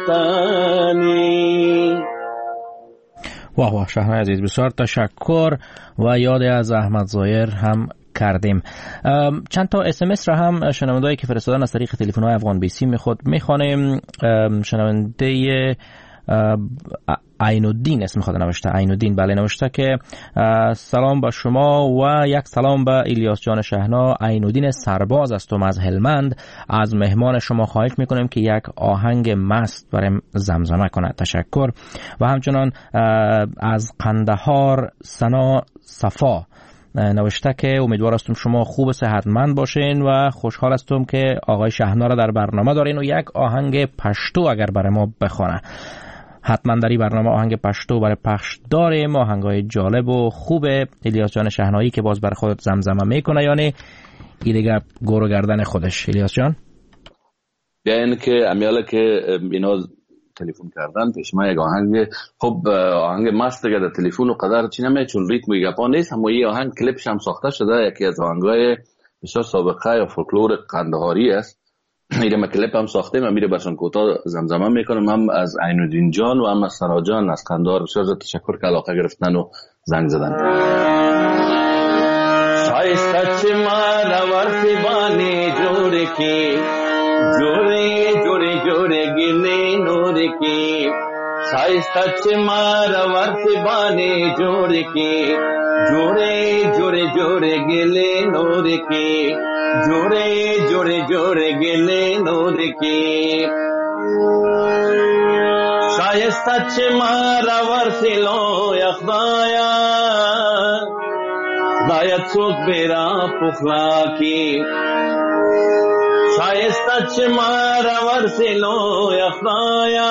تنی. واه واه شهنای عزیز بسیار تشکر و یاد از احمد ظاهر هم کردیم. چند تا SMS را هم شنوندهایی که فرستادن از طریق تلفن‌های افغان بیسی میخوانیم. شنونده عین‌الدین اسم خود نوشته، عین‌الدین بله نوشته که سلام به شما و یک سلام به الیاس جان شهنا. عین‌الدین سرباز هستم از هلمند. از مهمان شما خواهش میکنیم که یک آهنگ مست برام زمزمه کنه. تشکر. و همچنان از قندهار سنا صفا نوشته که امیدوار هستم شما خوب صحتمند باشین و خوشحال هستم که آقای شهنا را در برنامه دارین و یک آهنگ پشتو اگر برای ما بخونه. حتما در این برنامه آهنگ پشتو برای پخش داریم، آهنگای جالب و خوب الیاس جان شهنایی که باز برای خودت زمزمه میکنه، یعنی این دیگه گور گردن خودش. الیاس جان بیاین که امیاله که اینا تلفن کردن پیش ما یک آهنگ خب آهنگ مست دیگه در تلفن و قدر چی نمیه چون ریتم و گپا نیست، اما این آهنگ کلیپش هم ساخته شده، یکی از آهنگای بسیار سابقه یا فولکلور قندهاری است. میره ما کلیپ هم ساختیم و میره برشان کوتا زمزمه میکنم. هم از عین‌الدین جان و هم از سنا جان از قندهار بسیار تشکر که علاقه گرفتن و زنگ زدن. شایسته چه مرور سبانی جوڑ کی جوڑے جوڑے جوڑے گلے نور کی شایسته چه مرور سبانی جوڑ کی جوڑے جوڑے جوڑے گلے نور کی جوڑے جوڑے جوڑے گلے نور کی شایسته چه مرور سلو یخدایا خدایت سوک بیرا پخلا کی شایسته چه مرور سلو یخدایا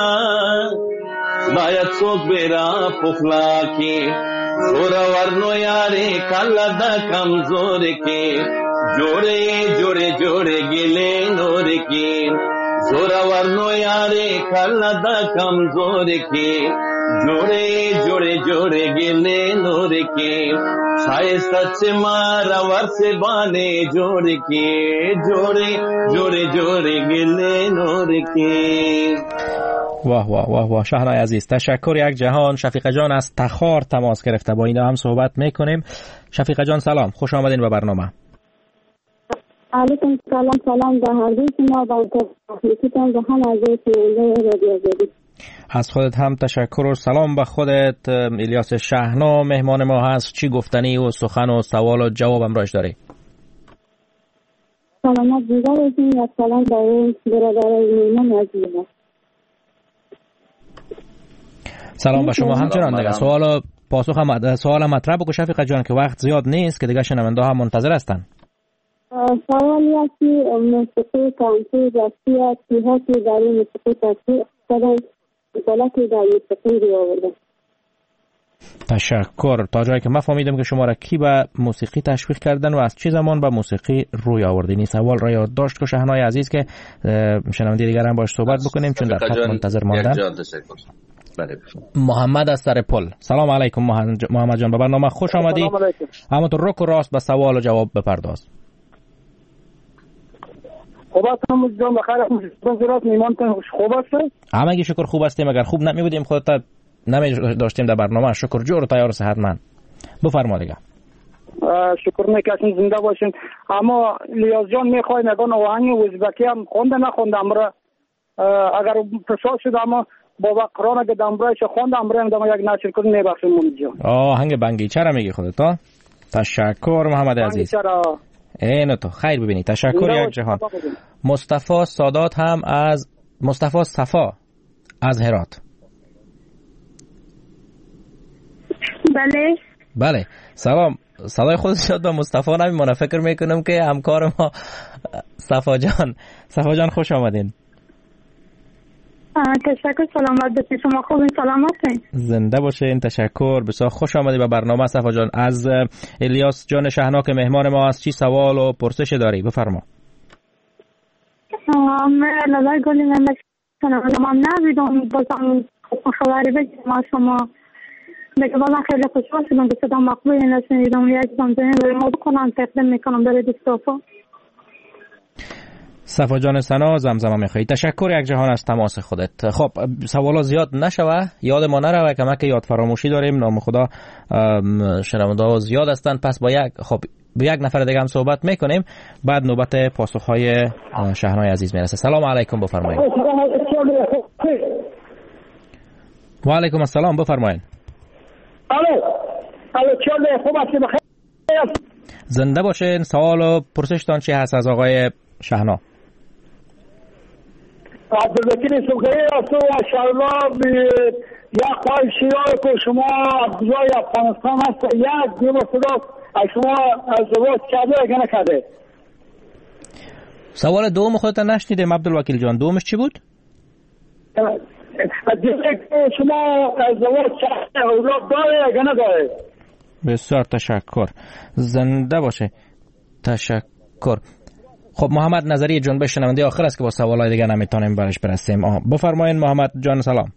خدایت سوک بیرا پخلا کی سورا ورنو یاری کلد کمزور کی جوڑے جوڑے جوڑے گلے نور کی زورا ورنو یاری کلد کمزور کی جوڑے جوڑے جوڑے گلے نور کی شایسته چه مرور سبانی جوڑ کی جوڑے جوڑے جوڑے گلے نور کی. واه واه واه واه شهنای عزیز تشکر یک جهان. شفیقه جان از تخار تماس گرفته، با اینا هم صحبت میکنیم. شفیقه جان سلام، خوش آمدین به برنامه. علیکم سلام به هر دوی شما و تخلیقیتان جهان عزیز رادیو جدید. از خودت هم تشکر و سلام به خودت. الیاس شهنا مهمان ما هست، چی گفتنی و سخن و سوال و جواب امراش داری؟ سلامت زنده باشین و سلام به اون برادرای میمون عزیزم. سلام به شما همچنان دیگه. سوال مطرح بگو شفیقه جان که وقت زیاد نیست که دیگه شنونده ها منتظر هستن. سوالی است که موسیقی کانتری راستی است که هاتی در این موسیقی تشویق کردن مطالعه در موسیقی روی آوردن. تشکر. تا جایی که من فهمیدم که شما را کی به موسیقی تشویق کردن و از چه زمان به موسیقی روی آوردین؟ این سوال را یاد داشت که شهنای عزیز که شنونده دیگر هم باش صحبت بکنیم چون در خط منتظر ماندن. محمد از سر پل. سلام علیکم محمد جان، به برنامه خوش آمدی. اما تو رک و راست به سوال و جواب بپرداز. خوب هستم جان، بخیر. بزرگ میمانتون خوب هستن؟ همگی شکر خوب هستیم. اگر خوب نمی بودیم خودت نمی داشتیم در برنامه. شکر جور تیار صحتمند. بفرما دیگه. شکر میکنم زنده باشین. اما الیاس جان میخوای نگان آهنگ ازبکی هم خونده نخونده امرا اگر پرسال شد اما با وقرانه که دمرایش خونده امرا هم یک نشر کنی میبخشیم مونجا. آهنگ بنگی چرا میگی خودت ها؟ تشکر محمد عزیز. اینو تو خیر ببینی. تشکر یک جهان. مصطفی سادات هم از مصطفی صفا از هرات. بله بله سلام صدای خود زیاد به مصطفی نمیمونه. فکر میکنم که همکار ما صفا جان خوش آمدین. تشکر. سلامت باشین. شما خوبین؟ سلامت هستین؟ زنده باشین. تشکر. بسیار خوش آمدید به برنامه صفا جان. از الیاس جان شهنا که مهمان ما است چی سوال و پرسش داری؟ بفرما. من لالای گلی من بکنم نبیدم بازم خبری بگیم ما شما بگه بازم خیلی خوشحال شدم که صدا مقبولی نشنیدم. یک زمزمه برای ما بکنم تقدیم میکنم برای دوستافا. صفا جان سنا زمزمه میخوایی. تشکر یک جهان از تماس خودت. خب سوالا زیاد نشوه، یاد ما نروه که ما که یاد فراموشی داریم. نام خدا شنونده زیاد هستن. پس با یک نفر دیگه هم صحبت میکنیم، بعد نوبت پاسخهای شهنای عزیز میرسه. سلام علیکم، بفرمایید. و علیکم السلام، بفرمایید. زنده باشین. سوال و پرسشتان چی هست از آقای شهنا؟ عبدالوکیل سوخری است و انشاءالله یک خواهشی که شما ابزای افغانستان هست، یک دیو صدا شما ازدواج کرده یا نکرده؟ سوال دوم خودت نشنیدم عبدالوکیل جان. دومش چی بود؟ شما ازدواج کرده اولاد داره یا نداره؟ بسیار تشکر. زنده باشه. تشکر. خب محمد نظری جنبش شنونده آخر است که با سوالای دیگه نمیتونیم برش برسیم. بفرمایید محمد جان. سلام.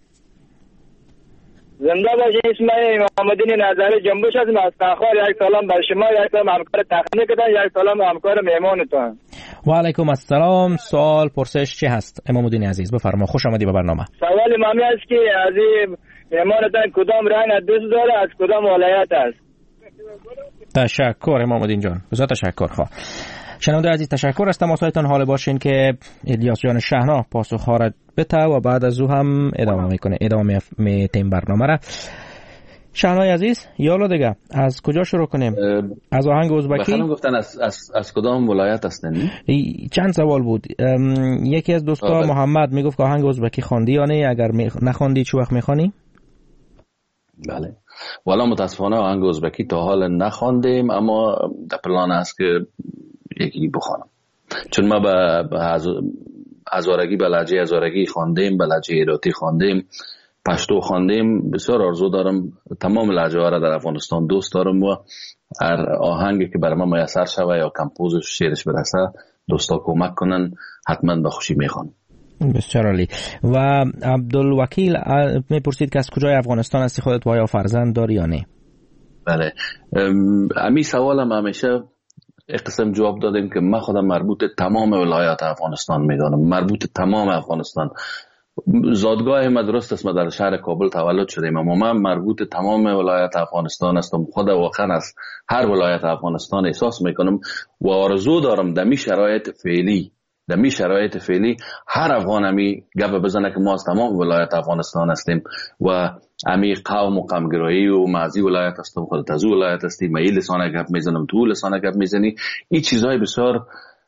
زنده باشین. اسم من محمدین نظری جنبش هستم از تخار. یک سلام بر شما، یک سلام همکار تکنیکتان، یک سلام همکار مهمانتان. و علیکم السلام. سوال پرسش چی هست امامالدین عزیز؟ بفرما. خوش آمدی به برنامه. سوال مامی است که از مهمانتان کدام رنگ دوست داره، از کدام ولایت است؟ تشکر امامالدین جان. بسیار تشکر. خب شنونده عزیز تشکر از تماساتون. حال باشین که الیاس جان شهنا پاسخ را بده و بعد از او هم ادامه میتیم برنامه را. شهنای عزیز یالا دیگه از کجا شروع کنیم؟ از آهنگ ازبکی؟ بخیرم گفتن از کدام ولایت هستن؟ چند سوال بود. یکی از دوستا محمد میگفت که آهنگ ازبکی خواندی یا نه؟ اگر نخواندی چه وقت میخوانی؟ بله والا متاسفانه آهنگ ازبکی تا حال نخواندیم، اما در پلان است که یکی بخوانم، چون ما به هزارگی به لهجه هزارگی خواندیم، به لهجه ایراتی خواندیم، پشتو خواندیم. بسیار آرزو دارم تمام لهجه ها را در افغانستان دوست دارم و هر آهنگی که برای ما میسر شوه یا کمپوزش شعرش برسه دوستا کمک کنن، حتما به خوشی میخوانم. بسیار عالی. و عبدالوکیل میپرسید که از کجای افغانستان هستی خودت و آیا فرزند داری یا نه؟ بله امی سوالم همیشه یک قسم جواب دادیم که من خودم مربوط تمام ولایات افغانستان میدانم، مربوط تمام افغانستان. زادگاه ما درست است، ما در شهر کابل تولد شدیم، اما من مربوط تمام ولایات افغانستان هستم. خود واقعا از هر ولایت افغانستان احساس میکنم و آرزو دارم در می شرایط فعلی هر افغان همی گپ بزنه که ما از تمام ولایت افغانستان هستیم و امی قوم و قومگرایی و معزی ولایت هستم، خودت از ولایت هستی، من این لسانه گپ میزنم، تو لسانه گپ میزنی. این چیزهای بسیار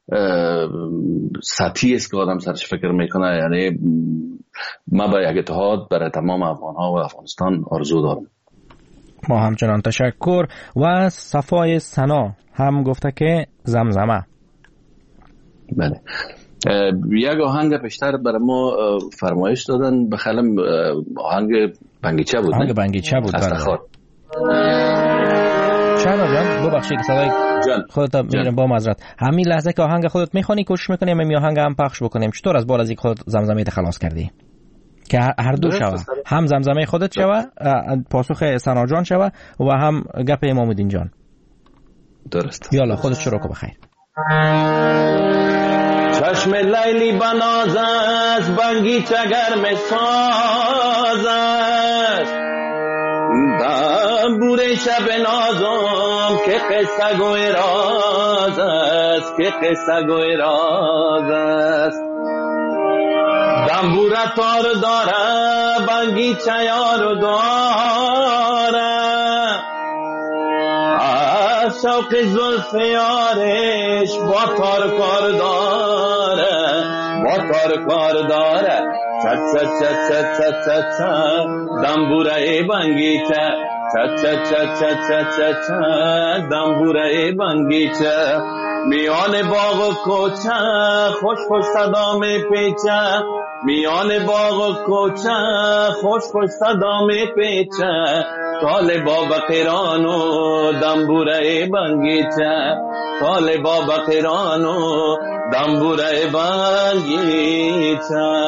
سطحی است که آدم سرش فکر میکنه. یعنی ما با یک اتحاد برای تمام افغان ها و افغانستان آرزو دارم. ما همچنان تشکر. و صفای سنا هم گفته که زمزمه. بله یک آهنگ پیشتر برای ما فرمایش دادن، بخلم آهنگ بنگیچه بود. آهنگ بنگیچه بود. استخار. شهنا جان ببخشید که صدای خودت میرم با معذرت. همین لحظه که آهنگ خودت میخونی کوشش میکنیم این آهنگ هم پخش بکنیم. چطور از بالا از خودت زمزمه خلاص کردی که هر دو شوه، هم زمزمه خودت شوه، پاسخ سنا جان شوه و هم گپ امامالدین جان؟ درست. یالا خودت شروع کن. بخیر. چشم لیلی بناز است، بنگیچه گرم ساز است، دنبور شب نازم که قصه گوی راز است، که قصه گوی راز است. دنبور تار داره، بنگیچه یارو داره، از شوق زلف یارش با تار کار داره، با تار کار داره. چت چت چت چت چت چت چت دنبوره بنگیچه، چه چه چه چه چه چه چه دنبوره بنگیچه میان باغ و کوچه خوش خوش صدا میپیچه میان باغ و کوچه خوش خوش صدا میپیچه طالبا بقیران و دنبوره بنگیچه طالبا بقیران و دنبوره بنگیچه.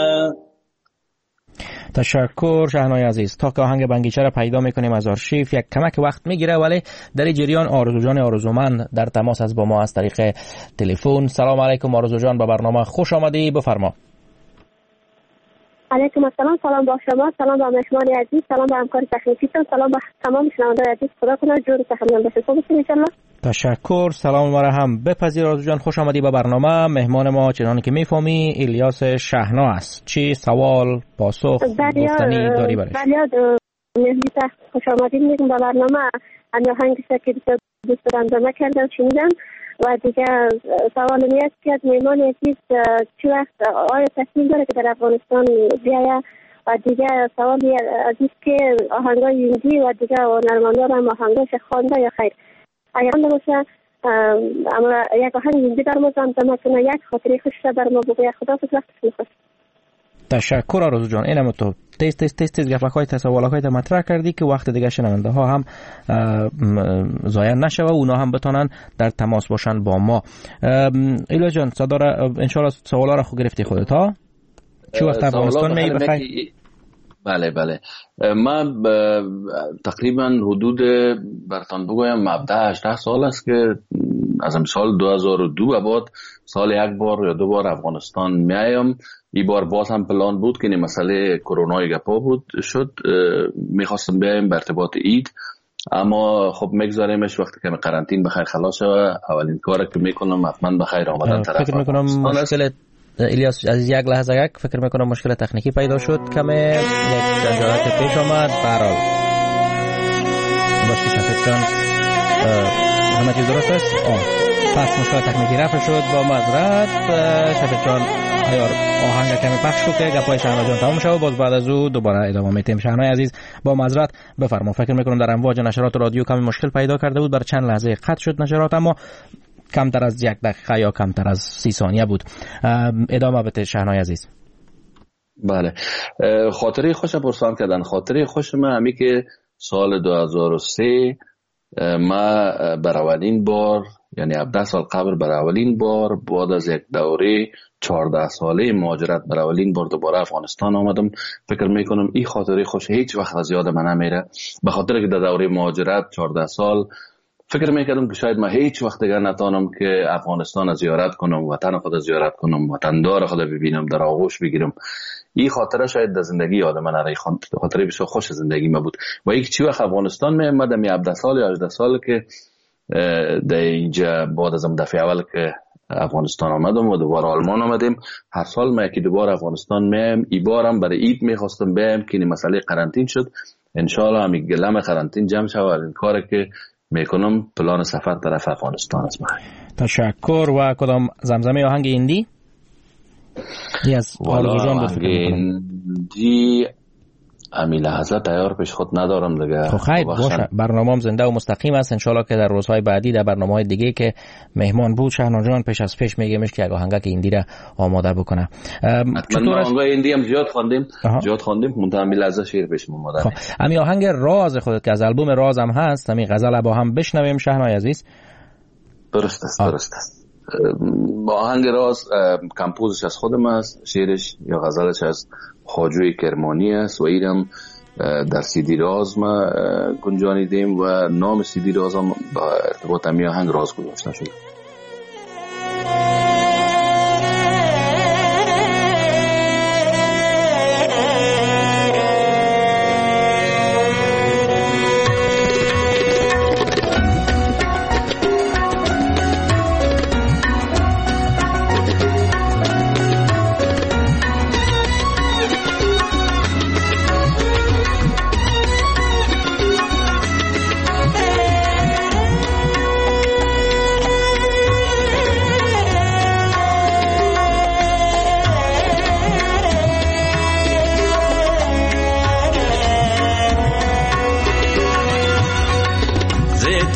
تشکر شهنای عزیز. تا که آهنگ بنگیچه را پیدا میکنیم از آرشیو یک کمک وقت میگیره، ولی در این جریان آرزو جان آرزومند در تماس از با ما از طریق تلفن. سلام علیکم آرزو جان، به برنامه خوش آمدی، بفرما. علیکم السلام، سلام با شما، سلام با مهمان عزیز، سلام با همکار تکنیکیتون، سلام با تمام شنوندگان عزیز. خدا کنه جور تخمیان باشه. خوب باشین ان شاء الله. تشکر. سلام ما را هم بپذیر آرزو جان، خوش آمدی به برنامه. مهمان ما چنانه که میفهمی الیاس شهنا است. چی سوال پاسخ گفتنی داری برش؟ بریاد مهمیت خوش آمدید میگم به برنامه. اما آهنگی که دوست دارم جمع کردم شنیدم و دیگه سوال نیست که از مهمان عزیز چی وقت آیا تصمیم داره که در افغانستان بیایه و دیگه سوال عزیز که آهنگای هندی و دیگه هنرمندان هم آهنگاش خوانده یا خیر؟ اگر هم باشه اما یک آهنگ هندی در ما زمزمه کنه، یک خاطره خوش را بر ما بگویه. خداحافظ، وقتتون خوش. تشکر آرزو جان. اینم تو تست گپ‌های سوال‌های مطرح کردی که وقت دیگه شنونده ها هم ضایع نشه و اونا هم بتونن در تماس باشن با ما. ایلا جان صداره ان شاء الله سوالا رو خود گرفتی خودت ها؟ چه وقت افغانستان می بخیر؟ بله بله، من تقریبا حدود برتان بگویم 17-18 سال است که از امسال 2002 بعد سال یک بار یا دو بار افغانستان میایم. این بار باز هم پلان بود که این مسئله کرونای گپا بود شد، میخواستم بیایم به ارتباط عید، اما خب میگذاریمش وقتی که قرنطین بخیر خلاص شوه. اولین کاری که میکنم حتما بخیر آمدن طرف. فکر میکنم مشکل الیاس از یک لحظه فکر میکنم مشکل تکنیکی پیدا شد، کمه یک جنجالات پیش آمد. برحال باشه شفت جان همه چیز درست است. پس مشکل تکنیکی رفع شد. با معذرت شفت جان آهنگ کمی پخش شد که گپای شهنا جان تمام شد. باز بعد از او دوباره ادامه میتیم. شهنای عزیز با معذرت بفرما. فکر میکنم در امواج نشرات رادیو کمی مشکل پیدا کرده بود، برای چند لحظه قطع شد نشرات، اما کمتر از یک دقیقه یا کمتر از 30 ثانیه بود. ادامه بده شهنای عزیز. بله، خاطره خوش پرسان کردن. خاطره خوش من همی که سال 2003 ما بر اولین بار، یعنی 17 سال قبل بر اولین بار بعد از یک دوره 14 ساله مهاجرت بر اولین بار دوباره افغانستان آمدم. فکر میکنم این خاطره خوش هیچ وقت از یاد من نمیره، به خاطر که در دوره مهاجرت 14 سال فکر میکردم که شاید ما هیچ وقت دیگر نتانم که افغانستان زیارت کنم، وطن خود زیارت کنم، وطندار خود ببینم، در آغوش بگیرم. این خاطره شاید در زندگی یاد من نره، خاطره بسیار خوش زندگی ما بود. و یک چی وقت افغانستان می اومدم 17 سال یا 18 سال که در اینجا بعد از دفعه اول که افغانستان آمدم و دوباره آلمان آمدیم، هر سال ما یکی دوباره افغانستان میایم. این بارم برای عید میخواستم بیایم که این مسئله قرنطین شد. ان شاء الله همین گلم قرنطین جمع شود. این کاری که میکنم پلان سفر طرف افغانستان است. تشکر. و کدام زمزمه آهنگ هندی؟ از آرزو جان بود. هندی امی لحظه تیار پیش خود ندارم دیگه. خب خیر باشه، برنامه‌ام زنده و مستقیم است. انشالله که در روزهای بعدی در برنامه‌های دیگه که مهمان بود شهنا جان پیش از پیش میگمش که آهنگ هندی را آماده بکنه. چطور آهنگ هندی هم زیاد خواندیم منتها امی لحظه شعر پیش اومده. خب امی آهنگ راز خودت که از البوم رازم هست، امی غزل با هم بشنویم شهنای عزیز. درست است. با آهنگ راز کمپوزش از خودم است، شعرش یا غزلش از خواجوی کرمانی است و اینم در سیدی راز ما گنجانیدیم و نام سیدی راز هم با ارتباط امی آهنگ راز گذاشته شد.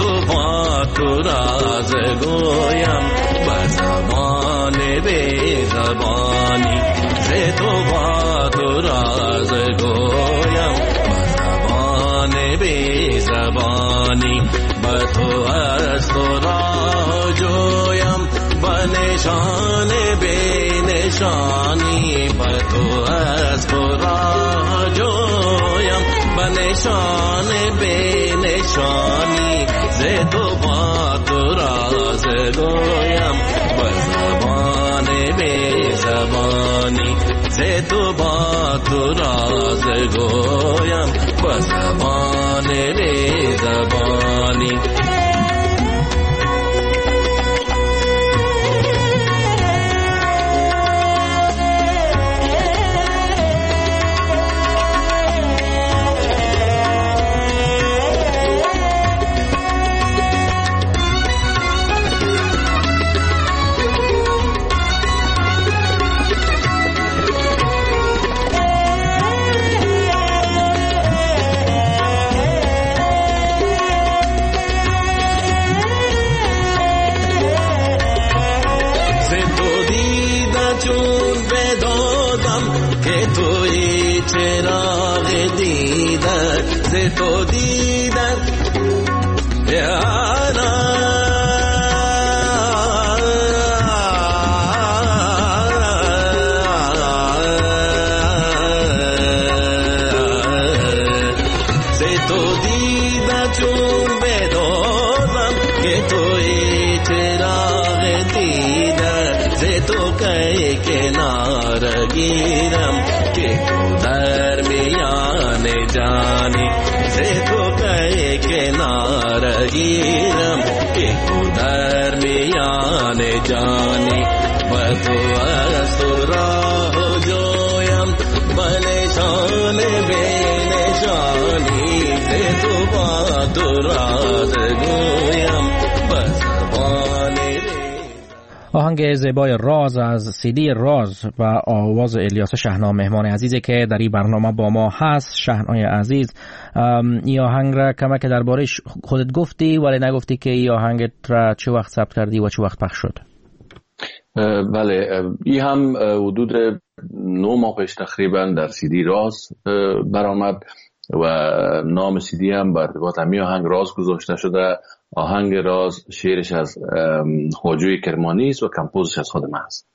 تو با تو راز گویم به زبان بی زبانی ز تو با تو راز گویم به زبان بی زبانی به تو از تو راه جویم به نشان بی نشانی به تو از تو راه جویم به نشان بی نشانی ز تو با تو راز گویم به زبان بی زبانی ز تو با تو راز گویم به زبان بی زبانی تو دیدن یانا ز تو دیدن چون بدادم که توی چراغ دیدن ز تو که کنار گیرم که در میان جانی تو که کنار گیرم که در میان جانی و تو از تو راه جویم به نشان بی نشانی تو با تو راز گویم به زبان آهنگ زیبای راز از سیدی راز و آواز الیاس شهنا مهمان عزیزی که در این برنامه با ما هست. شهنای عزیز، این آهنگ را کمک درباره خودت گفتی ولی نگفتی که این آهنگ را چه وقت ثبت کردی و چه وقت پخش شد؟ بله، این هم حدود 9 ماه پیش تقریبا در سیدی راز برآمد و نام سیدی هم بر ارتباط همین آهنگ راز گذاشته شده. آهنگ راز شعرش از خواجوی کرمانی است و کمپوزش از خود من است.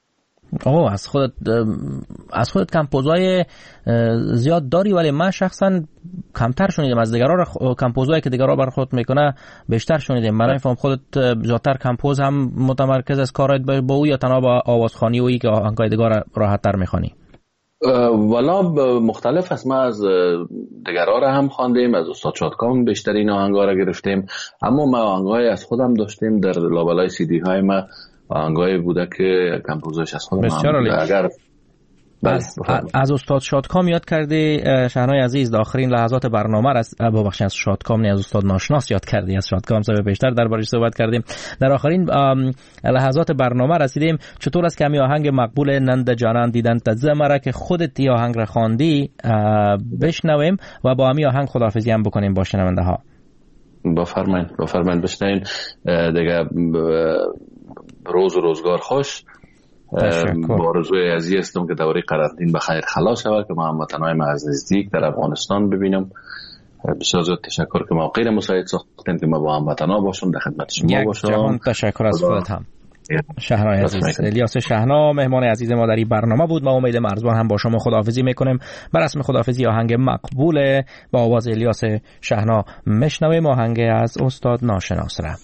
از خودت کمپوزای زیاد داری ولی من شخصا کمتر شنیدم. از دیگران کمپوزایی که دیگران بر خود میکنه بیشتر شنیدم. من نمیفهم خودت زیادتر کمپوز هم متمرکز از کارت با او یا تنها با آوازخوانی اویی که آهنگای دیگر راحت تر میخوانی؟ والا مختلف است. ما از دیگران را هم خواندیم، از استاد شادکام بیشتر این آهنگا را گرفتیم، اما ما آهنگای از خودم داشتیم در لابلای سی دی های ما. آهنگای بوده که کمپوزش از خودم اگر از استاد شادکام یاد کردی شهنای عزیز در آخرین لحظات برنامه از شادکام نه از استاد ناشناس یاد کردی. از شادکام سبب بیشتر دربارش صحبت کردیم. در آخرین لحظات برنامه رسیدیم. چطور است که همین آهنگ مقبول نند جانان دیدن تزمره که خودت این آهنگ را خواندی بشنویم و با همین آهنگ خداحافظی هم بکنیم با شنونده ها؟ بفرمایید بشنوین دیگه. روز و روزگار خوش. با آرزوی عزیز هستم که دوره قرنطینه بخیر خلاص شود که ما هموطنای ما از نزدیک در افغانستان ببینم. بسیار زیاد تشکر که موقعی را مساعد ساختین که ما با هموطنا باشم، در خدمت شما باشم. جهان تشکر از خودت هم. شهنای عزیز، الیاس شهنا مهمان عزیز ما در این برنامه بود. ما امید مرزبان هم با شما خداحافظی میکنیم. بر رسم خداحافظی آهنگ مقبول با آواز الیاس شهنا میشنویم. آهنگ از استاد ناشناس را.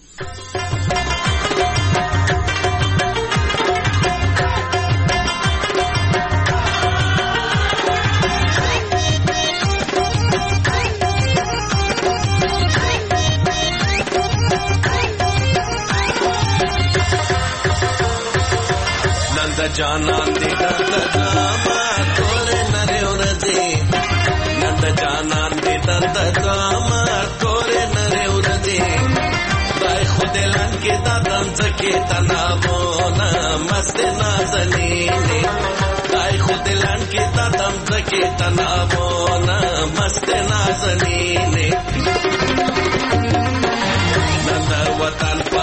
جانان دی دردما تورے نرے ورزی نند جانان دی دردما تورے نرے ورزی دای خود لن کی دادن زکی تنابونا مست نازنینی دای خود لن کی دادن زکی تنابونا مست نازنینی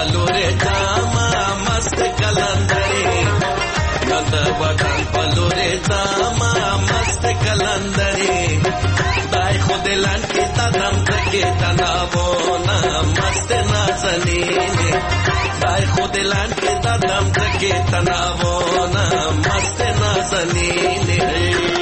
پلوره داما مست کلندری گند بدن پلوره داما مست کلندری دای خود لن کی تدم تکی تنابونا مست نازنینی دای خود لن کی تدم تکی تنابونا مست نازنینی